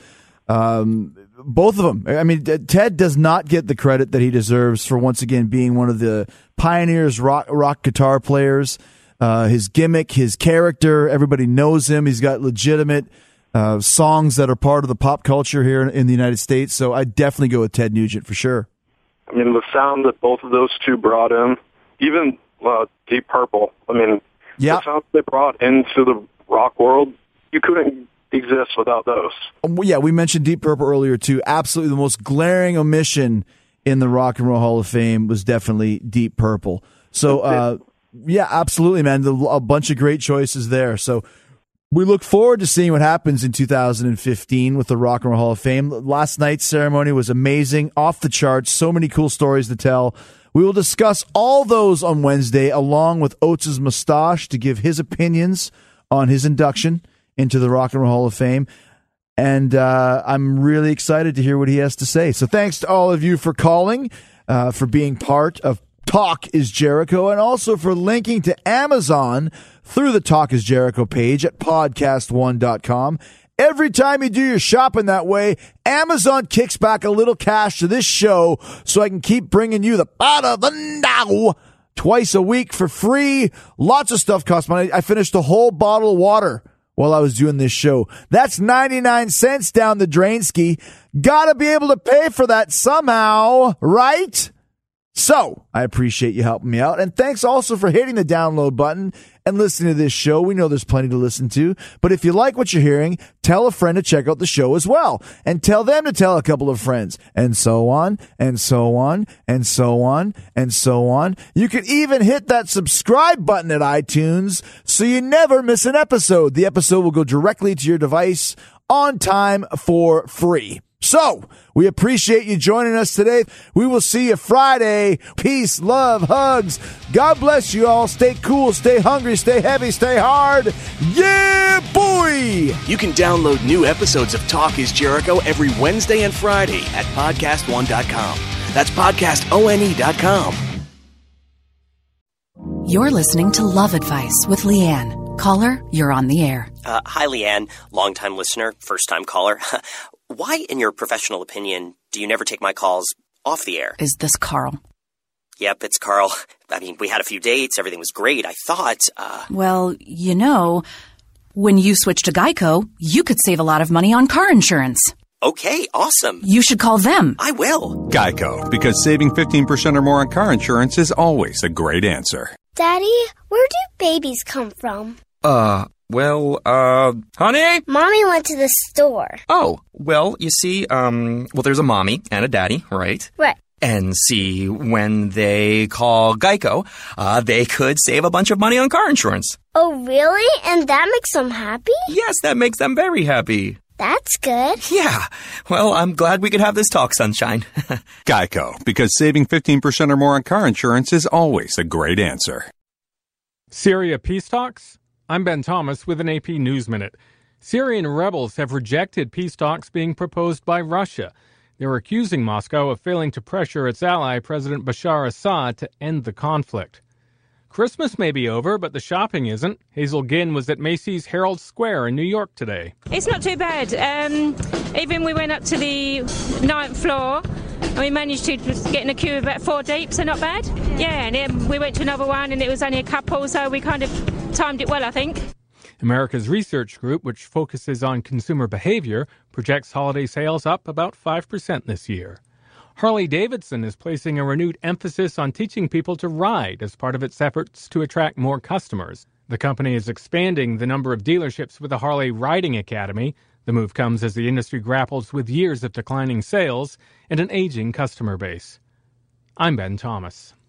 Both of them. I mean, Ted does not get the credit that he deserves for, once again, being one of the pioneers, rock guitar players. His gimmick, his character, everybody knows him. He's got legitimate songs that are part of the pop culture here in the United States. So I definitely go with Ted Nugent for sure. I mean, the sound that both of those two brought in, even Deep Purple, I mean, the sound they brought into the rock world, you couldn't exist without those. Yeah, we mentioned Deep Purple earlier too. Absolutely, the most glaring omission in the Rock and Roll Hall of Fame was definitely Deep Purple. So, yeah, absolutely, man. A bunch of great choices there. So we look forward to seeing what happens in 2015 with the Rock and Roll Hall of Fame. Last night's ceremony was amazing, off the charts, so many cool stories to tell. We will discuss all those on Wednesday, along with Oates' mustache to give his opinions on his induction into the Rock and Roll Hall of Fame. And I'm really excited to hear what he has to say. So thanks to all of you for calling, for being part of Talk is Jericho, and also for linking to Amazon through the Talk is Jericho page at podcast1.com. Every time you do your shopping that way, Amazon kicks back a little cash to this show so I can keep bringing you the Bada the Now twice a week for free. Lots of stuff costs money. I finished a whole bottle of water while I was doing this show. That's 99 cents down the drain ski. Gotta be able to pay for that somehow, right? So, I appreciate you helping me out. And thanks also for hitting the download button and listening to this show. We know there's plenty to listen to. But if you like what you're hearing, tell a friend to check out the show as well. And tell them to tell a couple of friends. And so on, and so on, and so on, and so on. You can even hit that subscribe button at iTunes so you never miss an episode. The episode will go directly to your device on time for free. So, we appreciate you joining us today. We will see you Friday. Peace, love, hugs. God bless you all. Stay cool, stay hungry, stay heavy, stay hard. Yeah, boy! You can download new episodes of Talk is Jericho every Wednesday and Friday at podcastone.com. That's podcastone.com. You're listening to Love Advice with Leanne. Caller, you're on the air. Hi, Leanne. Longtime listener, first-time caller. Why, in your professional opinion, do you never take my calls off the air? Is this Carl? Yep, it's Carl. I mean, we had a few dates. Everything was great. I thought, Well, you know, when you switch to Geico, you could save a lot of money on car insurance. Okay, awesome. You should call them. I will. Geico, because saving 15% or more on car insurance is always a great answer. Daddy, where do babies come from? Honey? Mommy went to the store. Oh, well, you see, there's a mommy and a daddy, right? Right. And see, when they call Geico, they could save a bunch of money on car insurance. Oh, really? And that makes them happy? Yes, that makes them very happy. That's good. Yeah. Well, I'm glad we could have this talk, sunshine. Geico, because saving 15% or more on car insurance is always a great answer. Syria peace talks? I'm Ben Thomas with an AP News Minute. Syrian rebels have rejected peace talks being proposed by Russia. They're accusing Moscow of failing to pressure its ally, President Bashar Assad, to end the conflict. Christmas may be over, but the shopping isn't. Hazel Ginn was at Macy's Herald Square in New York today. It's not too bad. Even we went up to the 9th floor and we managed to get in a queue about 4 deep, so not bad. Yeah, and then we went to another one and it was only a couple, so we kind of timed it well, I think. America's Research Group, which focuses on consumer behavior, projects holiday sales up about 5% this year. Harley-Davidson is placing a renewed emphasis on teaching people to ride as part of its efforts to attract more customers. The company is expanding the number of dealerships with a Harley Riding Academy. The move comes as the industry grapples with years of declining sales and an aging customer base. I'm Ben Thomas.